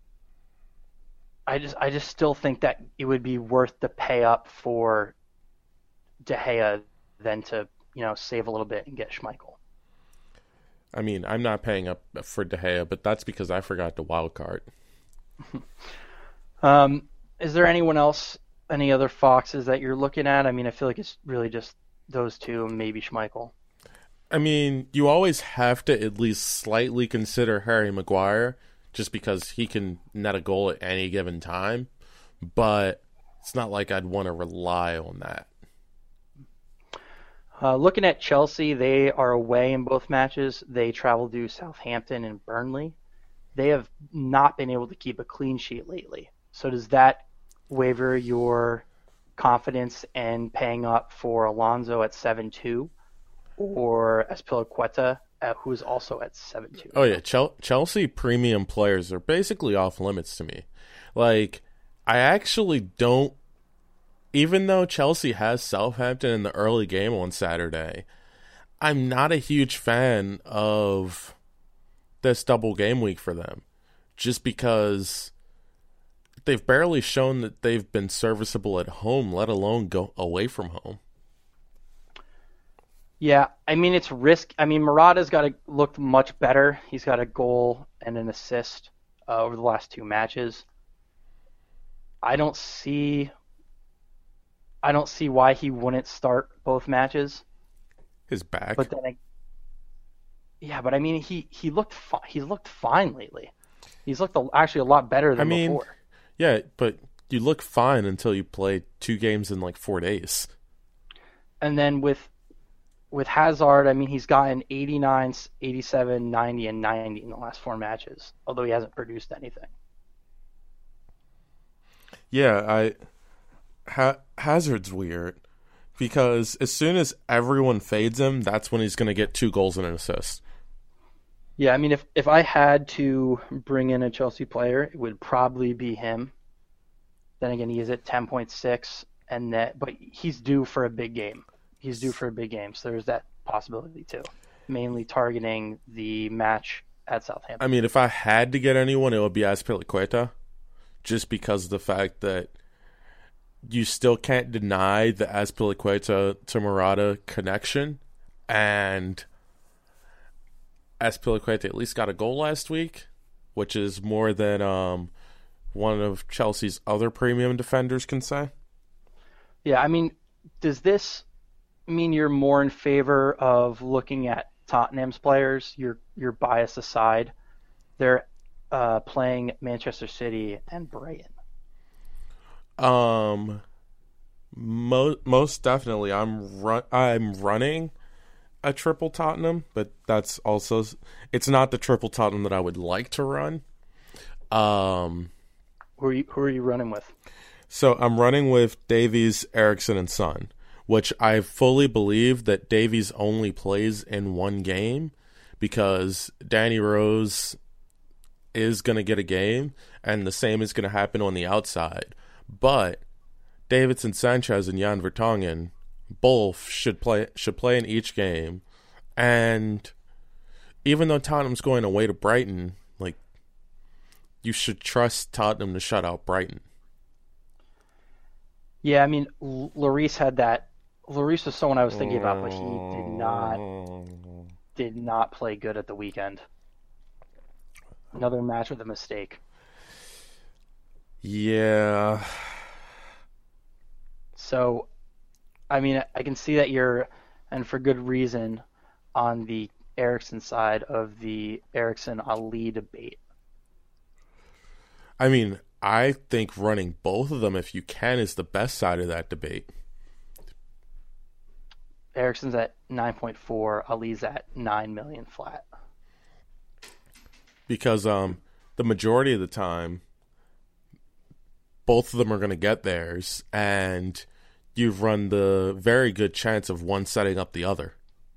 I just still think that it would be worth the pay up for De Gea than to, save a little bit and get Schmeichel. I mean, I'm not paying up for De Gea, but that's because I forgot the wild card. Is there anyone else, any other Foxes that you're looking at? I mean, I feel like it's really just those 2 and maybe Schmeichel. I mean, you always have to at least slightly consider Harry Maguire, just because he can net a goal at any given time, but it's not like I'd want to rely on that. Looking at Chelsea, they are away in both matches. They travel to Southampton and Burnley. They have not been able to keep a clean sheet lately. So does that waver your confidence in paying up for Alonso at 7.2 or Azpilicueta, who is also at 7.2? Oh, yeah. Chelsea premium players are basically off limits to me. Like, I actually don't, even though Chelsea has Southampton in the early game on Saturday, I'm not a huge fan of this double game week for them, just because they've barely shown that they've been serviceable at home, let alone go away from home. Yeah, I mean, it's risk. I mean, Morata's looked much better. He's got a goal and an assist over the last 2 matches. I don't see why he wouldn't start both matches. His back. But then, but I mean, he looked he's looked fine lately. He's looked actually a lot better than before. Yeah, but you look fine until you play 2 games in like 4 days. And then with Hazard, I mean, he's gotten 89, 87, 90, and 90 in the last 4 matches, although he hasn't produced anything. Yeah, Hazard's weird, because as soon as everyone fades him, that's when he's going to get 2 goals and an assist. Yeah, I mean, if I had to bring in a Chelsea player, it would probably be him. Then again, he is at 10.6, but he's due for a big game. So there's that possibility too. Mainly targeting the match at Southampton. I mean, if I had to get anyone, it would be Azpilicueta, just because of the fact that you still can't deny the Azpilicueta to Morata connection, and Azpilicueta at least got a goal last week, which is more than one of Chelsea's other premium defenders can say. Yeah, I mean, does this mean you're more in favor of looking at Tottenham's players, your bias aside, They're playing Manchester City and Brighton. Most definitely, I'm running a triple Tottenham, but that's also, it's not the triple Tottenham that I would like to run. Who are you running with? So I'm running with Davies, Eriksen, and Son, which I fully believe that Davies only plays in one game because Danny Rose is going to get a game, and the same is going to happen on the outside. But Davidson Sanchez and Jan Vertonghen both should play in each game. And even though Tottenham's going away to Brighton, like, you should trust Tottenham to shut out Brighton. Yeah, I mean, Lloris had that. Lloris was someone I was thinking about, but he did not play good at the weekend. Another match with a mistake. Yeah. So, I mean, I can see that you're, and for good reason, on the Eriksen side of the Eriksen-Ali debate. I mean, I think running both of them, if you can, is the best side of that debate. Eriksen's at 9.4, Ali's at 9 million flat. Because the majority of the time, both of them are going to get theirs, and you've run the very good chance of one setting up the other.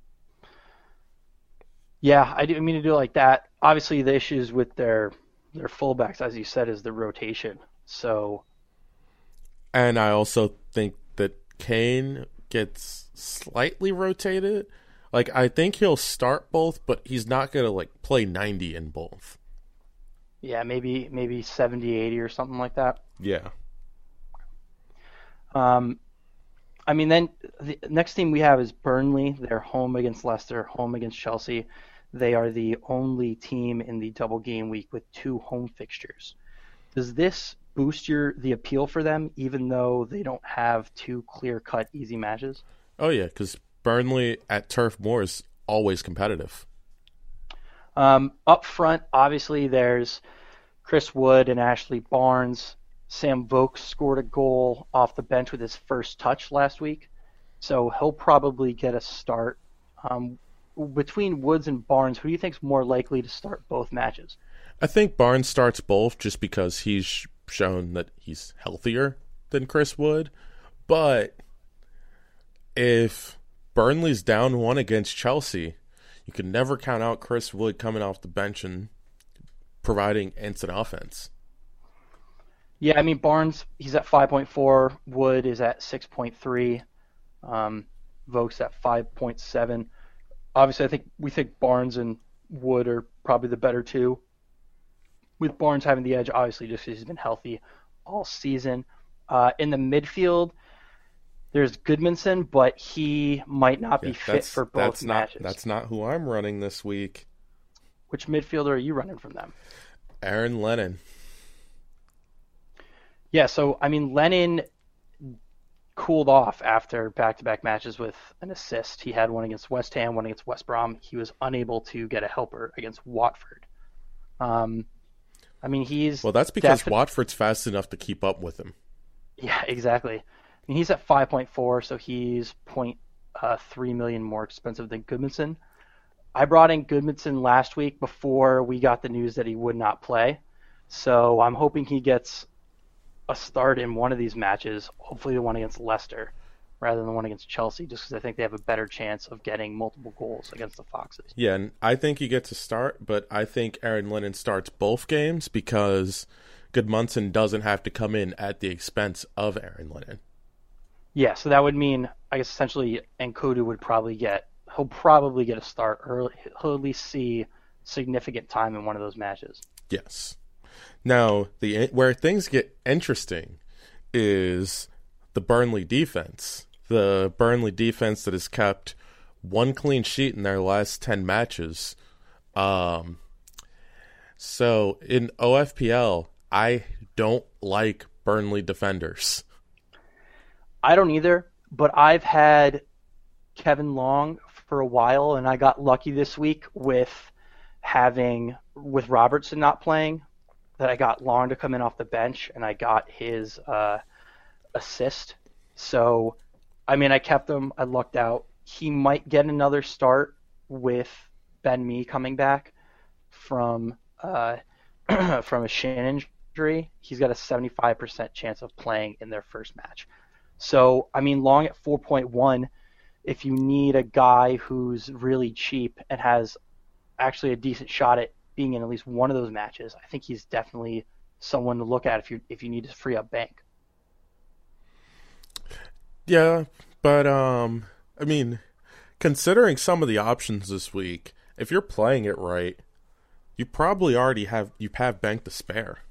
Yeah, I mean to do it like that. Obviously, the issues with their fullbacks, as you said, is the rotation. So, and I also think that Kane gets slightly rotated. Like, I think he'll start both, but he's not going to, like, play 90 in both. Yeah, maybe 70, 80 or something like that. Yeah. I mean, then the next team we have is Burnley. They're home against Leicester, home against Chelsea. They are the only team in the double game week with 2 home fixtures. Does this boost the appeal for them, even though they don't have 2 clear-cut, easy matches? Oh, yeah, because Burnley at Turf Moor is always competitive. Up front, obviously, there's Chris Wood and Ashley Barnes. Sam Vokes scored a goal off the bench with his first touch last week, so he'll probably get a start. Between Woods and Barnes, who do you think is more likely to start both matches? I think Barnes starts both just because he's shown that he's healthier than Chris Wood. But if Burnley's down 1 against Chelsea, you can never count out Chris Wood coming off the bench and providing instant offense. Yeah, I mean, Barnes, he's at 5.4. Wood is at 6.3. Vokes at 5.7. Obviously, we think Barnes and Wood are probably the better 2. With Barnes having the edge, obviously, just because he's been healthy all season. In the midfield, there's Goodmanson, but he might not be fit for both matches. That's not who I'm running this week. Which midfielder are you running from them? Aaron Lennon. Yeah, so, I mean, Lennon cooled off after back-to-back matches with an assist. He had one against West Ham, one against West Brom. He was unable to get a helper against Watford. I mean, that's because Watford's fast enough to keep up with him. Yeah, exactly. I mean, he's at 5.4, so he's 0.3 million more expensive than Goodmanson. I brought in Goodmanson last week before we got the news that he would not play. So I'm hoping he gets a start in one of these matches, hopefully the one against Leicester, rather than the one against Chelsea, just because I think they have a better chance of getting multiple goals against the Foxes. Yeah, and I think he gets a start, but I think Aaron Lennon starts both games because Goodmanson doesn't have to come in at the expense of Aaron Lennon. Yeah, so that would mean, I guess, essentially, Nkoudou he'll probably get a start early. He'll at least see significant time in one of those matches. Yes. Now, where things get interesting is the Burnley defense. The Burnley defense that has kept 1 clean sheet in their last 10 matches. So in OFPL, I don't like Burnley defenders. I don't either, but I've had Kevin Long for a while, and I got lucky this week with having, with Robertson not playing, that I got Long to come in off the bench, and I got his assist. So, I mean, I kept him. I lucked out. He might get another start with Ben Mee coming back from from a shin injury. He's got a 75% chance of playing in their first match. So, I mean, Long at 4.1, if you need a guy who's really cheap and has actually a decent shot at being in at least one of those matches, I think he's definitely someone to look at if you need to free up bank. Yeah, but I mean, considering some of the options this week, if you're playing it right, you probably already have bank to spare.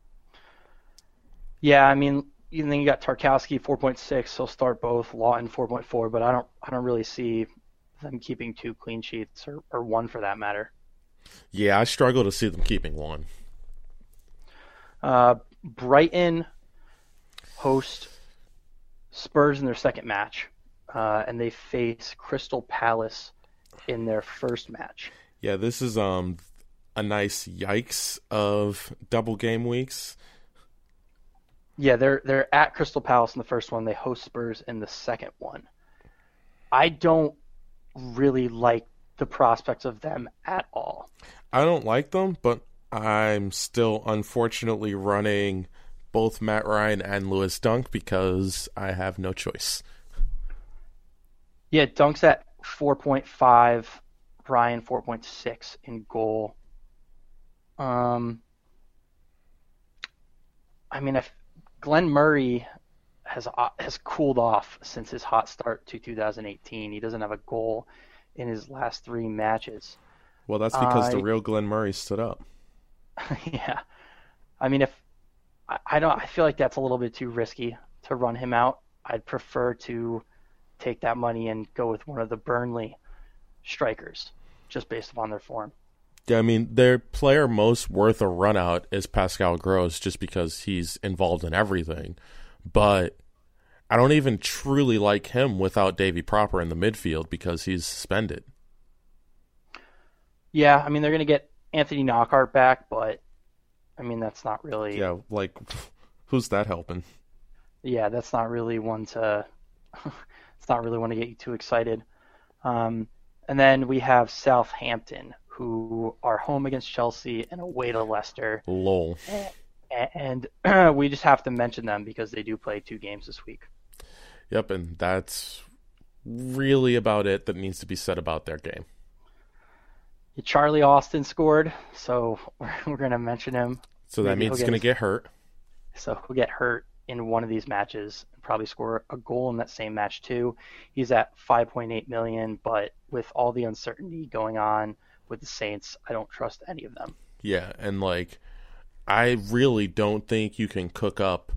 Yeah, I mean, and then you got Tarkowski 4.6. He'll start both. Lawton 4.4, but I don't really see them keeping 2 clean sheets or 1 for that matter. Yeah, I struggle to see them keeping 1. Brighton host Spurs in their second match, and they face Crystal Palace in their first match. Yeah, this is a nice yikes of double game weeks. Yeah, they're at Crystal Palace in the first one. They host Spurs in the second one. I don't really like the prospects of them at all. I don't like them, but I'm still unfortunately running both Matt Ryan and Lewis Dunk because I have no choice. Yeah, Dunk's at 4.5, Ryan 4.6 in goal. I mean, if Glenn Murray has cooled off since his hot start to 2018. He doesn't have a goal in his last 3 matches. Well, that's because the real Glenn Murray stood up. Yeah, I mean, I feel like that's a little bit too risky to run him out. I'd prefer to take that money and go with one of the Burnley strikers, just based upon their form. Yeah, I mean, their player most worth a run out is Pascal Gross just because he's involved in everything. But I don't even truly like him without Davy Proper in the midfield because he's suspended. Yeah, I mean, they're going to get Anthony Knockaert back, but, I mean, that's not really... Yeah, like, who's that helping? Yeah, that's not really one to... it's not really one to get you too excited. And then we have Southampton, who are home against Chelsea and away to Leicester. Lol. And we just have to mention them because they do play 2 games this week. Yep, and that's really about it that needs to be said about their game. Charlie Austin scored, so we're going to mention him. So that means he's going to get hurt. So he'll get hurt in one of these matches and probably score a goal in that same match too. He's at 5.8 million, but with all the uncertainty going on with the Saints, I don't trust any of them. Yeah, and like, I really don't think you can cook up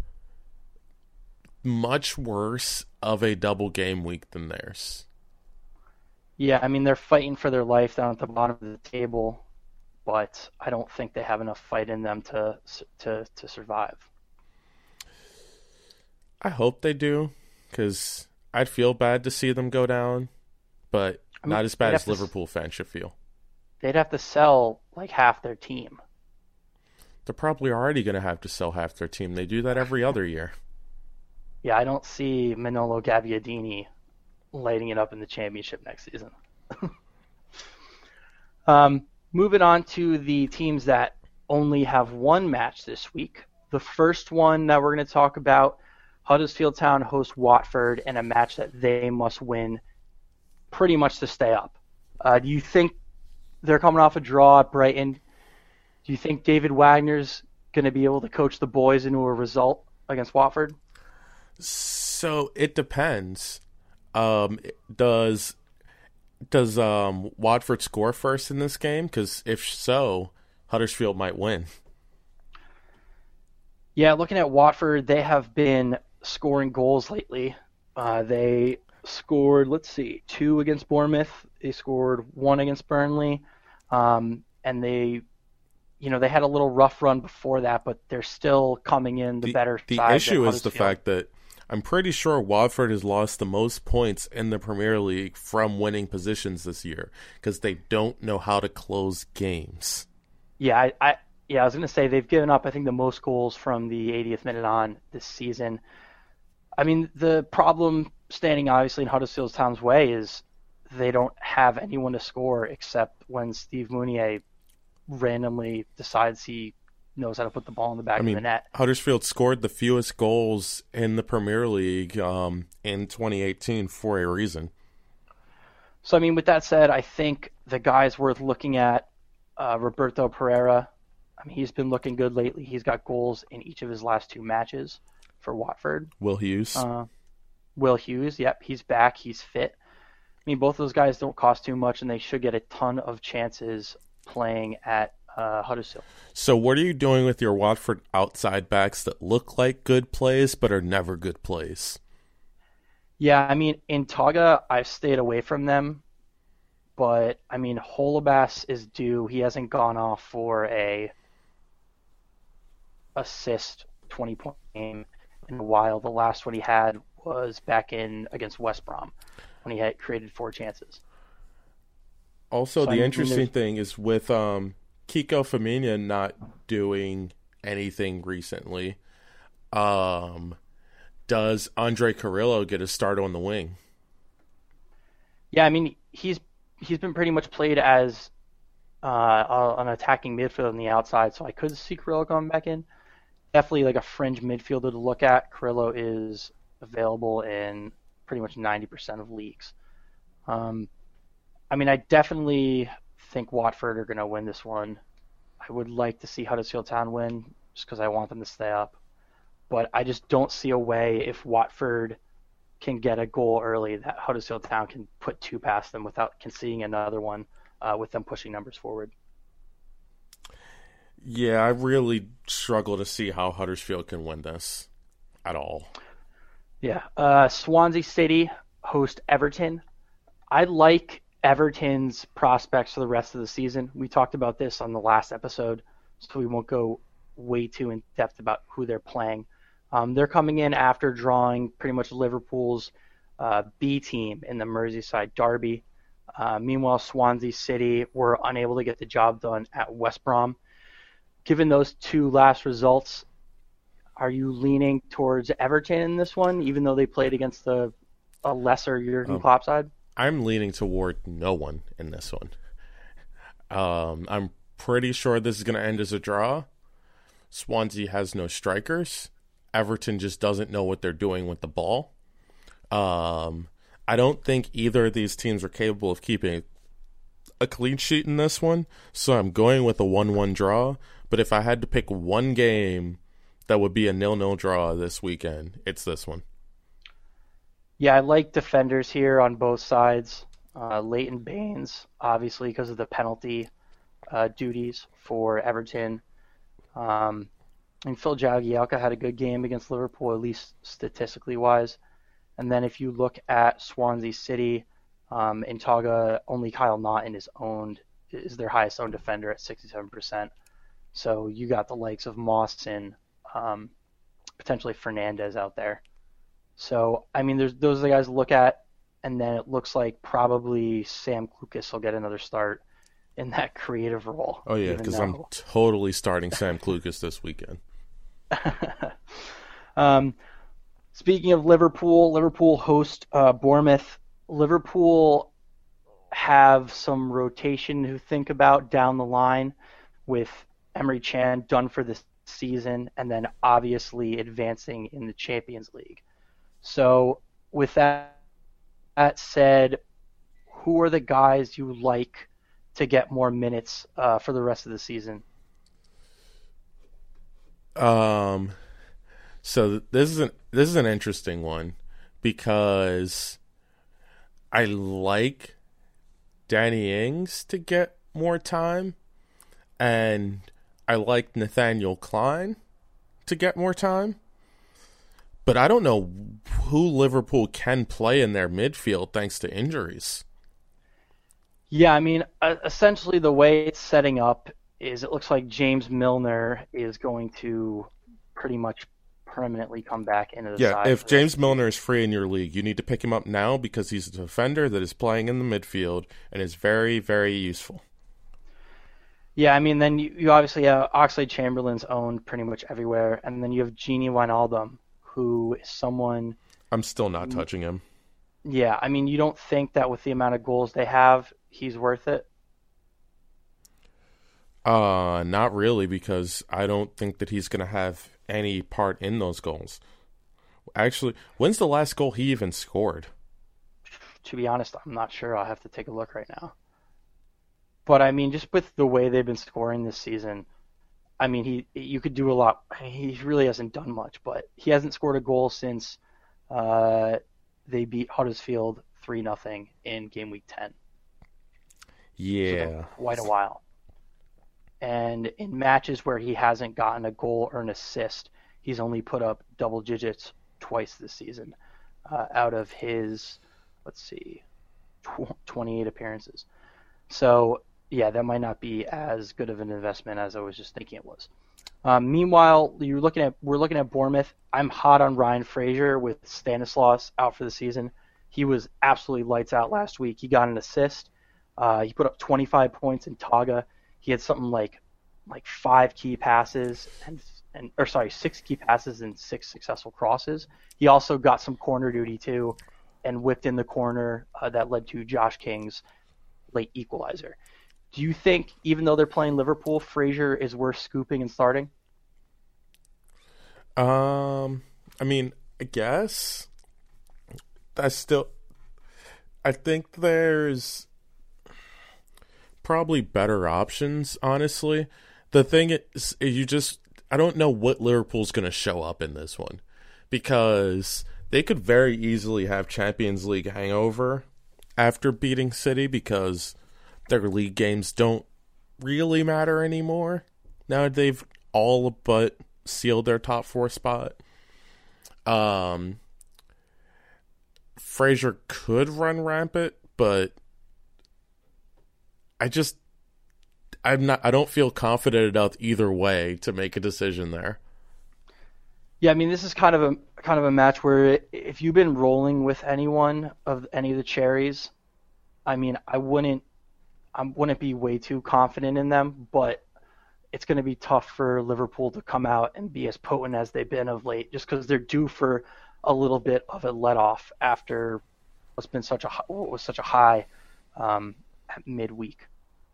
much worse of a double game week than theirs. Yeah, I mean, they're fighting for their life down at the bottom of the table, but I don't think they have enough fight in them to survive. I hope they do, because I'd feel bad to see them go down, but not as bad as Liverpool fans should feel. They'd have to sell like half their team. They're probably already going to have to sell half their team. They do that every other year. Yeah, I don't see Manolo Gabbiadini lighting it up in the championship next season. Moving on to the teams that only have one match this week. The first one that we're going to talk about, Huddersfield Town hosts Watford in a match that they must win pretty much to stay up. Do you think they're coming off a draw at Brighton? Do you think David Wagner's going to be able to coach the boys into a result against Watford? So it depends. Does Watford score first in this game? Because if so, Huddersfield might win. Yeah, looking at Watford, they have been scoring goals lately. They scored, 2 against Bournemouth. They scored 1 against Burnley. And they had a little rough run before that, but they're still coming in the better side. The issue is the fact that, I'm pretty sure Watford has lost the most points in the Premier League from winning positions this year because they don't know how to close games. Yeah, I was going to say they've given up, I think, the most goals from the 80th minute on this season. I mean, the problem standing obviously in Huddersfield Town's way is they don't have anyone to score except when Steve Mounier randomly decides he knows how to put the ball in the back of the net. Huddersfield scored the fewest goals in the Premier League in 2018 for a reason. So, I mean, with that said, I think the guy's worth looking at, Roberto Pereira. I mean, he's been looking good lately. He's got goals in each of his last 2 matches for Watford. Will Hughes. Will Hughes, yep, he's back. He's fit. I mean, both those guys don't cost too much, and they should get a ton of chances playing at Huddersfield. So what are you doing with your Watford outside backs that look like good plays but are never good plays? Yeah, I mean, in Taga, I've stayed away from them. But, I mean, Holebas is due. He hasn't gone off for a assist 20-point game in a while. The last one he had was back in against West Brom when he had created 4 chances. Also, the interesting thing is with Kiko Femenia not doing anything recently, does Andre Carrillo get a start on the wing? Yeah, I mean, he's been pretty much played as an attacking midfielder on the outside, so I could see Carrillo coming back in. Definitely like a fringe midfielder to look at. Carrillo is available in pretty much 90% of leagues. I mean, I definitely think Watford are going to win this one. I would like to see Huddersfield Town win just because I want them to stay up. But I just don't see a way if Watford can get a goal early that Huddersfield Town can put 2 past them without conceding another one with them pushing numbers forward. Yeah, I really struggle to see how Huddersfield can win this at all. Yeah. Swansea City host Everton. I like Everton's prospects for the rest of the season. We talked about this on the last episode, so we won't go way too in depth about who they're playing. They're coming in after drawing pretty much Liverpool's B team in the Merseyside derby. Meanwhile, Swansea City were unable to get the job done at West Brom. Given those 2 last results, are you leaning towards Everton in this one, even though they played against a lesser Jurgen Klopp side? I'm leaning toward no one in this one. I'm pretty sure this is going to end as a draw. Swansea has no strikers. Everton just doesn't know what they're doing with the ball. I don't think either of these teams are capable of keeping a clean sheet in this one, so I'm going with a 1-1 draw. But if I had to pick one game that would be a 0-0 draw this weekend, it's this one. Yeah, I like defenders here on both sides. Leighton Baines, obviously, because of the penalty duties for Everton. And Phil Jagielka had a good game against Liverpool, at least statistically wise. And then if you look at Swansea City, in Taga, only Kyle Naughton is their highest owned defender at 67%. So you got the likes of Moss and potentially Fernandez out there. So, I mean, those are the guys to look at. And then it looks like probably Sam Klukas will get another start in that creative role. Oh, yeah, because I'm totally starting Sam Klukas this weekend. Speaking of Liverpool host Bournemouth. Liverpool have some rotation to think about down the line with Emre Can done for this season and then obviously advancing in the Champions League. So with that said, who are the guys you like to get more minutes for the rest of the season? So this is an interesting one because I like Danny Ings to get more time, and I like Nathaniel Klein to get more time. But I don't know who Liverpool can play in their midfield thanks to injuries. Yeah, I mean, essentially the way it's setting up is it looks like James Milner is going to pretty much permanently come back into the Yeah, side. if James Milner is free in your league, you need to pick him up now because he's a defender that is playing in the midfield and is very, very useful. Yeah, I mean, then you obviously have Oxlade-Chamberlain's owned pretty much everywhere, and then you have Gini Wijnaldum, who is someone... I'm still not touching him. Yeah, I mean, you don't think that with the amount of goals they have, he's worth it? Not really, because I don't think that he's going to have any part in those goals. Actually, when's the last goal he even scored? To be honest, I'm not sure. I'll have to take a look right now. But I mean, just with the way they've been scoring this season, I mean, you could do a lot. He really hasn't done much, but he hasn't scored a goal since they beat Huddersfield 3-0 in game week 10. Yeah. So quite a while. And in matches where he hasn't gotten a goal or an assist, he's only put up double digits twice this season out of his, 28 appearances. So, yeah, that might not be as good of an investment as I was just thinking it was. Meanwhile, we're looking at Bournemouth. I'm hot on Ryan Fraser with Stanislas out for the season. He was absolutely lights out last week. He got an assist. He put up 25 points in Taga. He had something like 5 key passes and 6 key passes and 6 successful crosses. He also got some corner duty too, and whipped in the corner that led to Josh King's late equalizer. Do you think, even though they're playing Liverpool, Fraser is worth scooping and starting? I mean, I guess I think there's probably better options, honestly. The thing is, I don't know what Liverpool's going to show up in this one, because they could very easily have Champions League hangover after beating City, because their league games don't really matter anymore. Now they've all but sealed their top 4 spot. Fraser could run rampant, but I don't feel confident enough either way to make a decision there. Yeah, I mean, this is kind of a match where if you've been rolling with any of the cherries, I mean, I wouldn't be way too confident in them, but it's going to be tough for Liverpool to come out and be as potent as they've been of late, just because they're due for a little bit of a let-off after what was such a high at midweek.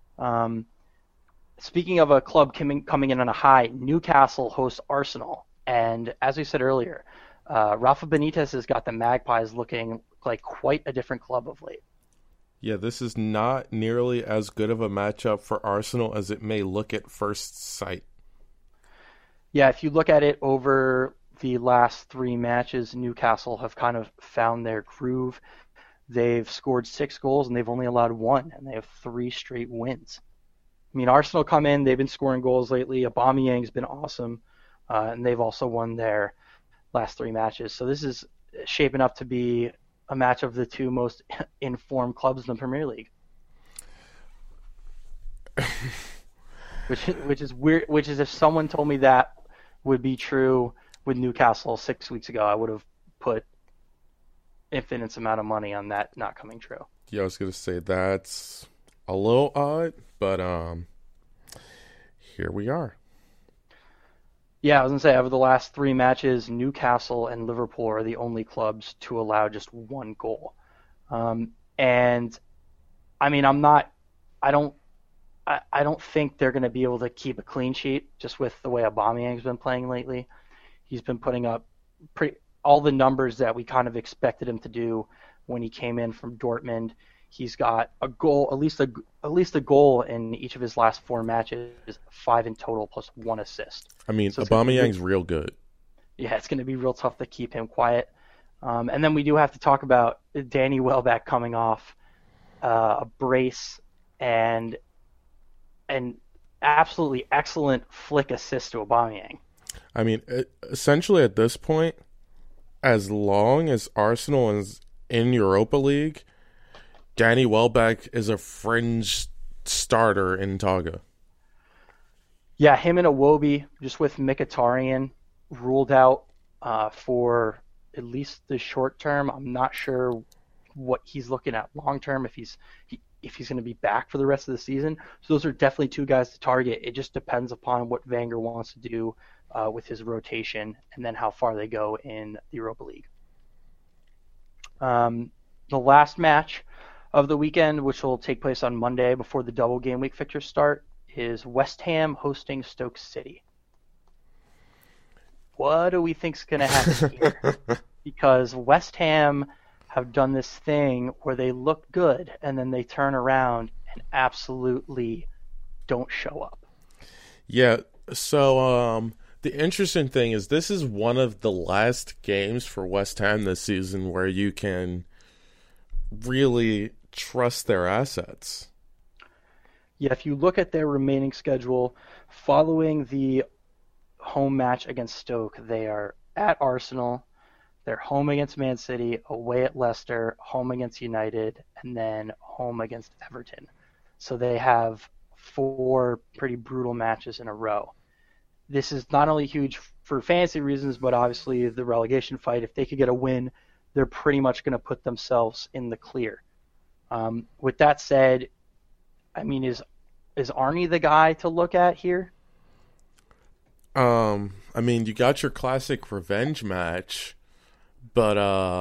Speaking of a club coming in on a high, Newcastle hosts Arsenal, and as we said earlier, Rafa Benitez has got the Magpies looking like quite a different club of late. Yeah, this is not nearly as good of a matchup for Arsenal as it may look at first sight. Yeah, if you look at it over the last 3 matches, Newcastle have kind of found their groove. They've scored 6 goals and they've only allowed 1, and they have 3 straight wins. I mean, Arsenal come in, they've been scoring goals lately. Aubameyang's been awesome, and they've also won their last 3 matches. So this is shaping up to be a match of the 2 most informed clubs in the Premier League. which is weird. Which is, if someone told me that would be true with Newcastle 6 weeks ago, I would have put infinite amount of money on that not coming true. Yeah, I was gonna say that's a little odd, but here we are. Yeah, I was going to say, over the last 3 matches, Newcastle and Liverpool are the only clubs to allow just 1 goal. And, I mean, I don't think they're going to be able to keep a clean sheet just with the way Aubameyang's been playing lately. He's been putting up all the numbers that we kind of expected him to do when he came in from Dortmund. He's got a goal, at least a goal in each of his last 4 matches, 5 in total plus 1 assist. I mean, so Aubameyang's real good. Yeah, it's going to be real tough to keep him quiet. And then we do have to talk about Danny Welbeck coming off a brace and an absolutely excellent flick assist to Aubameyang. I mean, essentially at this point, as long as Arsenal is in Europa League, Danny Welbeck is a fringe starter in Taga. Yeah, him and Iwobi, just with Mkhitaryan ruled out for at least the short term. I'm not sure what he's looking at long term if he's going to be back for the rest of the season. So those are definitely two guys to target. It just depends upon what Wenger wants to do with his rotation and then how far they go in the Europa League. The last match of the weekend, which will take place on Monday before the double game week fixtures start, is West Ham hosting Stoke City. What do we think's going to happen here? Because West Ham have done this thing where they look good and then they turn around and absolutely don't show up. Yeah, so the interesting thing is this is one of the last games for West Ham this season where you can really trust their assets. Yeah, if you look at their remaining schedule, following the home match against Stoke, they are at Arsenal, they're home against Man City, away at Leicester, home against United, and then home against Everton. So they have 4 pretty brutal matches in a row. This is not only huge for fantasy reasons, but obviously the relegation fight. If they could get a win, they're pretty much going to put themselves in the clear. With that said, I mean, is Arnie the guy to look at here? I mean, you got your classic revenge match, but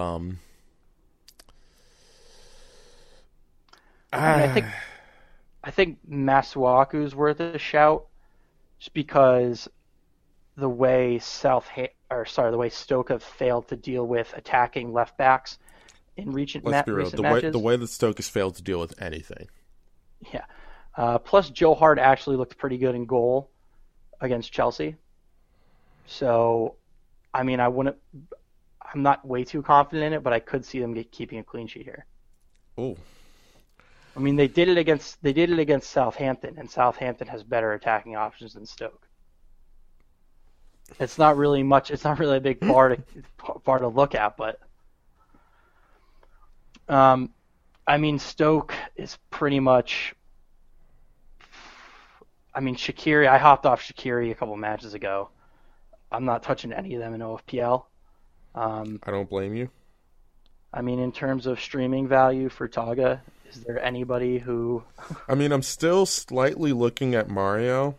I think Masuaku's worth a shout, just because the way Stoke have failed to deal with attacking left backs in recent matches. The way that Stoke has failed to deal with anything. Yeah. Plus, Joe Hart actually looked pretty good in goal against Chelsea. So, I mean, I'm not way too confident in it, but I could see them keeping a clean sheet here. Oh. I mean, they did it against Southampton, and Southampton has better attacking options than Stoke. It's not really a big bar to look at, but I mean, Stoke is pretty much. I mean, Shaqiri. I hopped off Shaqiri a couple matches ago. I'm not touching any of them in OFPL. I don't blame you. I mean, in terms of streaming value for Taga, is there anybody who... I mean, I'm still slightly looking at Mario.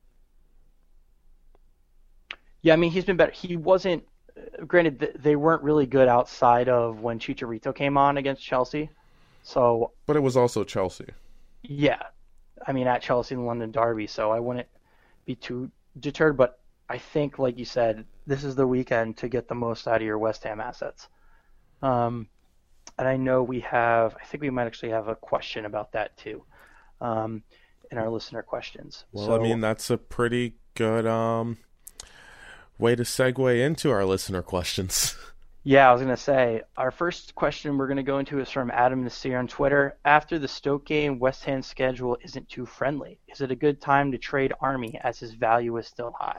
Yeah, I mean, he's been better. He wasn't... Granted, they weren't really good outside of when Chicharito came on against Chelsea. So... But it was also Chelsea. Yeah. I mean, at Chelsea and London Derby, so I wouldn't be too deterred, but I think, like you said, this is the weekend to get the most out of your West Ham assets. And I know I think we might actually have a question about that too, in our listener questions. Well, I mean, that's a pretty good way to segue into our listener questions. Yeah, I was going to say, our first question we're going to go into is from Adam Nasir on Twitter. After the Stoke game, West Ham's schedule isn't too friendly. Is it a good time to trade Army as his value is still high?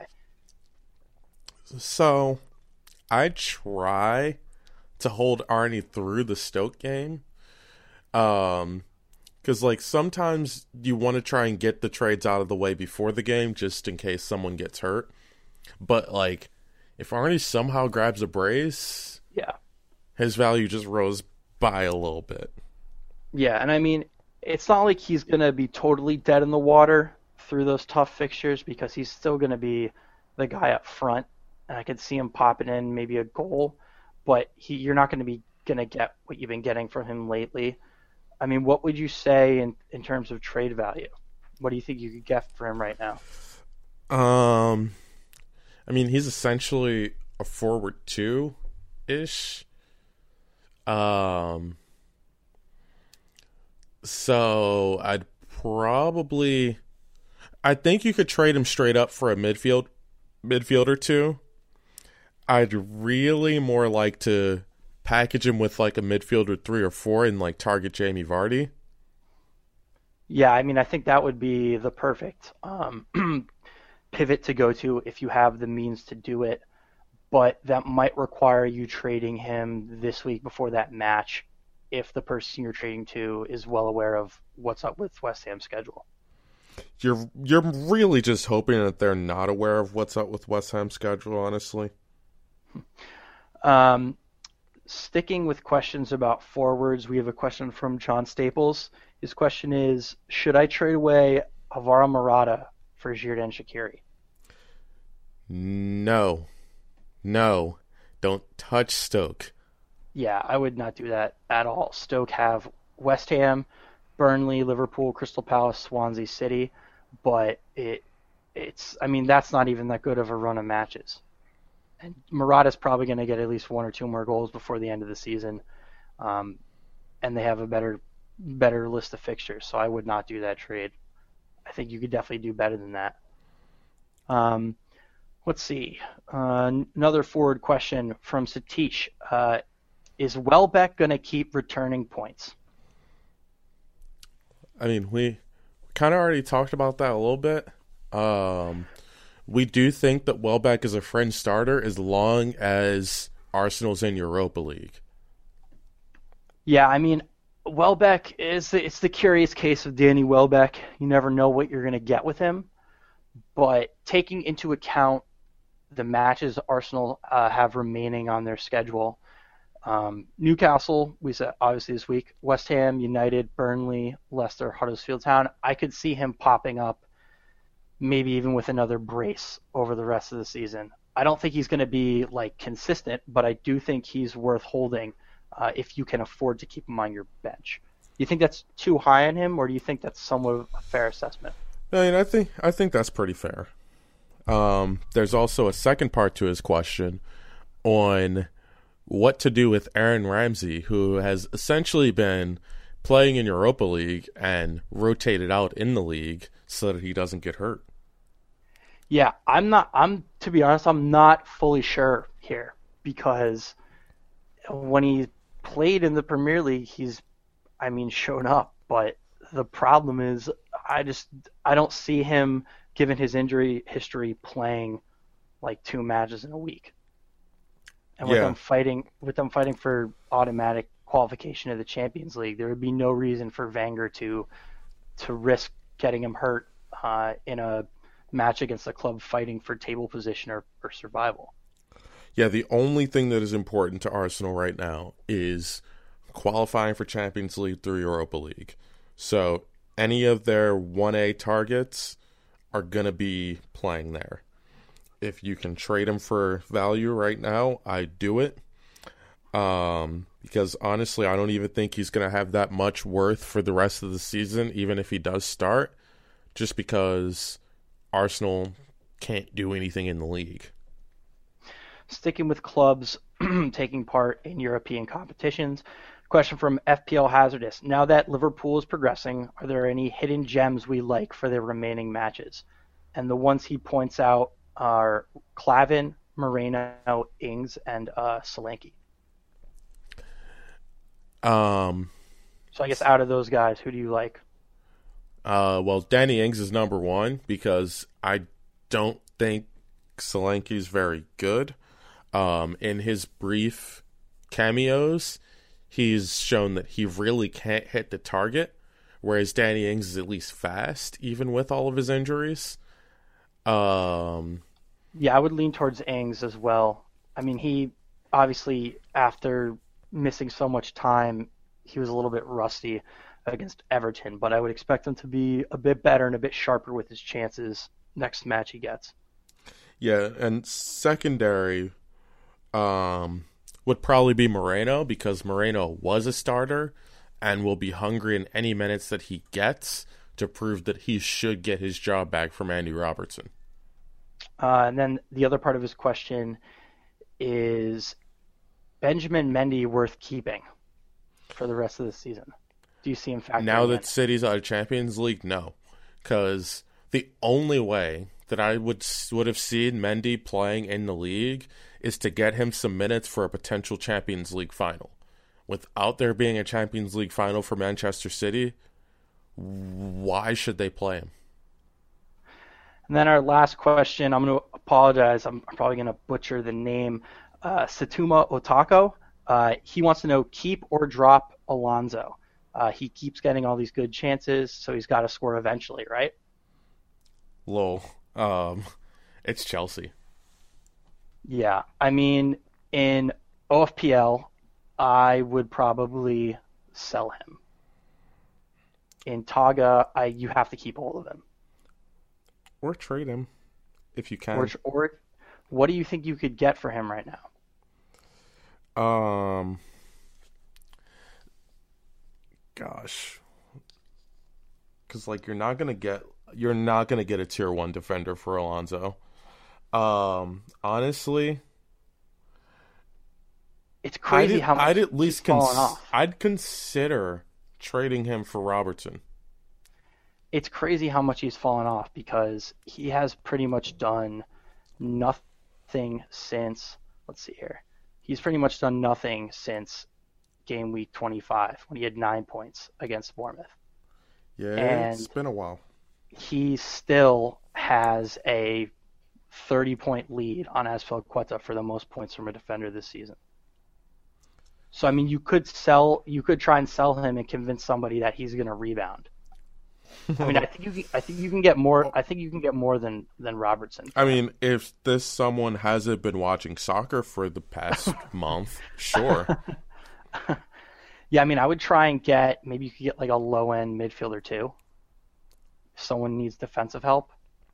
So, I try to hold Arnie through the Stoke game. Because, like, sometimes you want to try and get the trades out of the way before the game just in case someone gets hurt. But, like, if Arnie somehow grabs a brace, yeah, his value just rose by a little bit. Yeah, and I mean, it's not like he's going to be totally dead in the water through those tough fixtures because he's still going to be the guy up front. And I could see him popping in maybe a goal, but you're not going to get what you've been getting from him lately. I mean, what would you say in terms of trade value? What do you think you could get for him right now? I mean, he's essentially a forward 2-ish. So I think you could trade him straight up for a midfielder too. I'd really more like to package him with like a midfielder 3 or 4 and like target Jamie Vardy. Yeah, I mean, I think that would be the perfect pivot to go to if you have the means to do it. But that might require you trading him this week before that match if the person you're trading to is well aware of what's up with West Ham's schedule. You're really just hoping that they're not aware of what's up with West Ham's schedule, honestly. Sticking with questions about forwards, we have a question from John Staples. His question is, should I trade away Alvaro Morata for Xherdan Shaqiri? No. Don't touch Stoke. Yeah, I would not do that at all. Stoke have West Ham, Burnley, Liverpool, Crystal Palace, Swansea City, but that's not even that good of a run of matches. And Murata's probably going to get at least one or two more goals before the end of the season, and they have a better list of fixtures, so I would not do that trade. I think you could definitely do better than that. Let's see. Another forward question from Satish. Is Welbeck going to keep returning points? I mean, we kind of already talked about that a little bit. We do think that Welbeck is a fringe starter as long as Arsenal's in Europa League. Yeah, I mean, Welbeck it's the curious case of Danny Welbeck. You never know what you're going to get with him. But taking into account the matches Arsenal have remaining on their schedule, Newcastle, we said obviously this week, West Ham, United, Burnley, Leicester, Huddersfield Town, I could see him popping up maybe even with another brace over the rest of the season. I don't think he's going to be consistent, but I do think he's worth holding if you can afford to keep him on your bench. Do you think that's too high on him, or do you think that's somewhat of a fair assessment? I mean, I think that's pretty fair. There's also a second part to his question on what to do with Aaron Ramsey, who has essentially been playing in Europa League and rotated out in the league so that he doesn't get hurt. Yeah, to be honest, I'm not fully sure here, because when he played in the Premier League, he's shown up, but the problem is I don't see him, given his injury history, playing 2 matches in a week. And with them fighting for automatic qualification of the Champions League, there would be no reason for Wenger to risk getting him hurt in a match against a club fighting for table position or survival. Yeah, the only thing that is important to Arsenal right now is qualifying for Champions League through Europa League. So any of their 1A targets are going to be playing there. If you can trade him for value right now, I'd do it. Because honestly, I don't even think he's going to have that much worth for the rest of the season, even if he does start, just because Arsenal can't do anything in the league. Sticking with clubs taking part in European competitions, question from FPL Hazardous. Now that Liverpool is progressing, are there any hidden gems we like for their remaining matches? And the ones he points out are Clavin, Moreno, Ings, and Solanke. So I guess out of those guys, who do you like? Well, Danny Ings is number one because I don't think Solanke's very good. In his brief cameos, he's shown that he really can't hit the target, whereas Danny Ings is at least fast, even with all of his injuries. Yeah, I would lean towards Ings as well. I mean, he obviously, after missing so much time, he was a little bit rusty against Everton, but I would expect him to be a bit better and a bit sharper with his chances next match he gets. Yeah, and secondary would probably be Moreno, because Moreno was a starter and will be hungry in any minutes that he gets to prove that he should get his job back from Andy Robertson. And then the other part of his question is, Benjamin Mendy worth keeping for the rest of the season? Do you see him factoring now that in? City's out of Champions League? No, because the only way that I would have seen Mendy playing in the league is to get him some minutes for a potential Champions League final. Without there being a Champions League final for Manchester City, why should they play him? And then our last question, I'm going to apologize. I'm probably going to butcher the name. Satuma Otako. He wants to know, keep or drop Alonso. He keeps getting all these good chances, so he's got to score eventually, right? Lol. It's Chelsea. Yeah, I mean, in OFPL, I would probably sell him. In Taga, you have to keep hold of him. Or trade him if you can. Or what do you think you could get for him right now? Gosh, because like you're not gonna get a tier 1 defender for Alonso. Honestly, it's crazy how much I'd at least fallen off. I'd consider trading him for Robertson. It's crazy how much he's fallen off because he has pretty much done nothing since. Let's see here. He's pretty much done nothing since game week 25 when he had 9 points against Bournemouth. Yeah, and it's been a while. He still has a 30-point lead on Azpilicueta for the most points from a defender this season. So I mean, you could try and sell him and convince somebody that he's going to rebound. I mean, I think you can get more. I think you can get more than Robertson. I mean, if this someone hasn't been watching soccer for the past month, sure. Yeah, I mean, I would try and maybe you could get like a low-end midfielder too. If someone needs defensive help.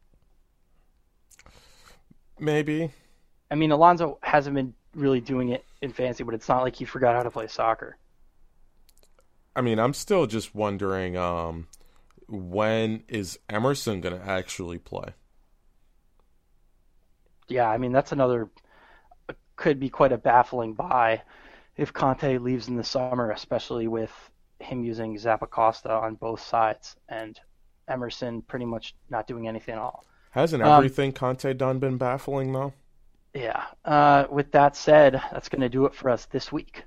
Maybe. I mean, Alonso hasn't been really doing it in fantasy, but it's not like he forgot how to play soccer. I mean, I'm still just wondering when is Emerson going to actually play? Yeah, I mean, that's could be quite a baffling buy if Conte leaves in the summer, especially with him using Zappacosta on both sides and Emerson pretty much not doing anything at all. Hasn't everything Conte done been baffling, though? Yeah. With that said, that's going to do it for us this week.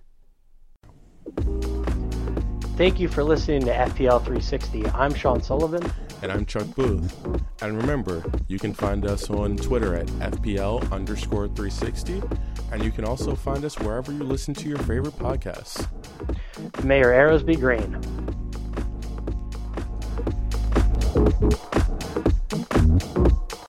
Thank you for listening to FPL 360. I'm Sean Sullivan. And I'm Chuck Booth. And remember, you can find us on Twitter at FPL_360. And you can also find us wherever you listen to your favorite podcasts. May your arrows be green.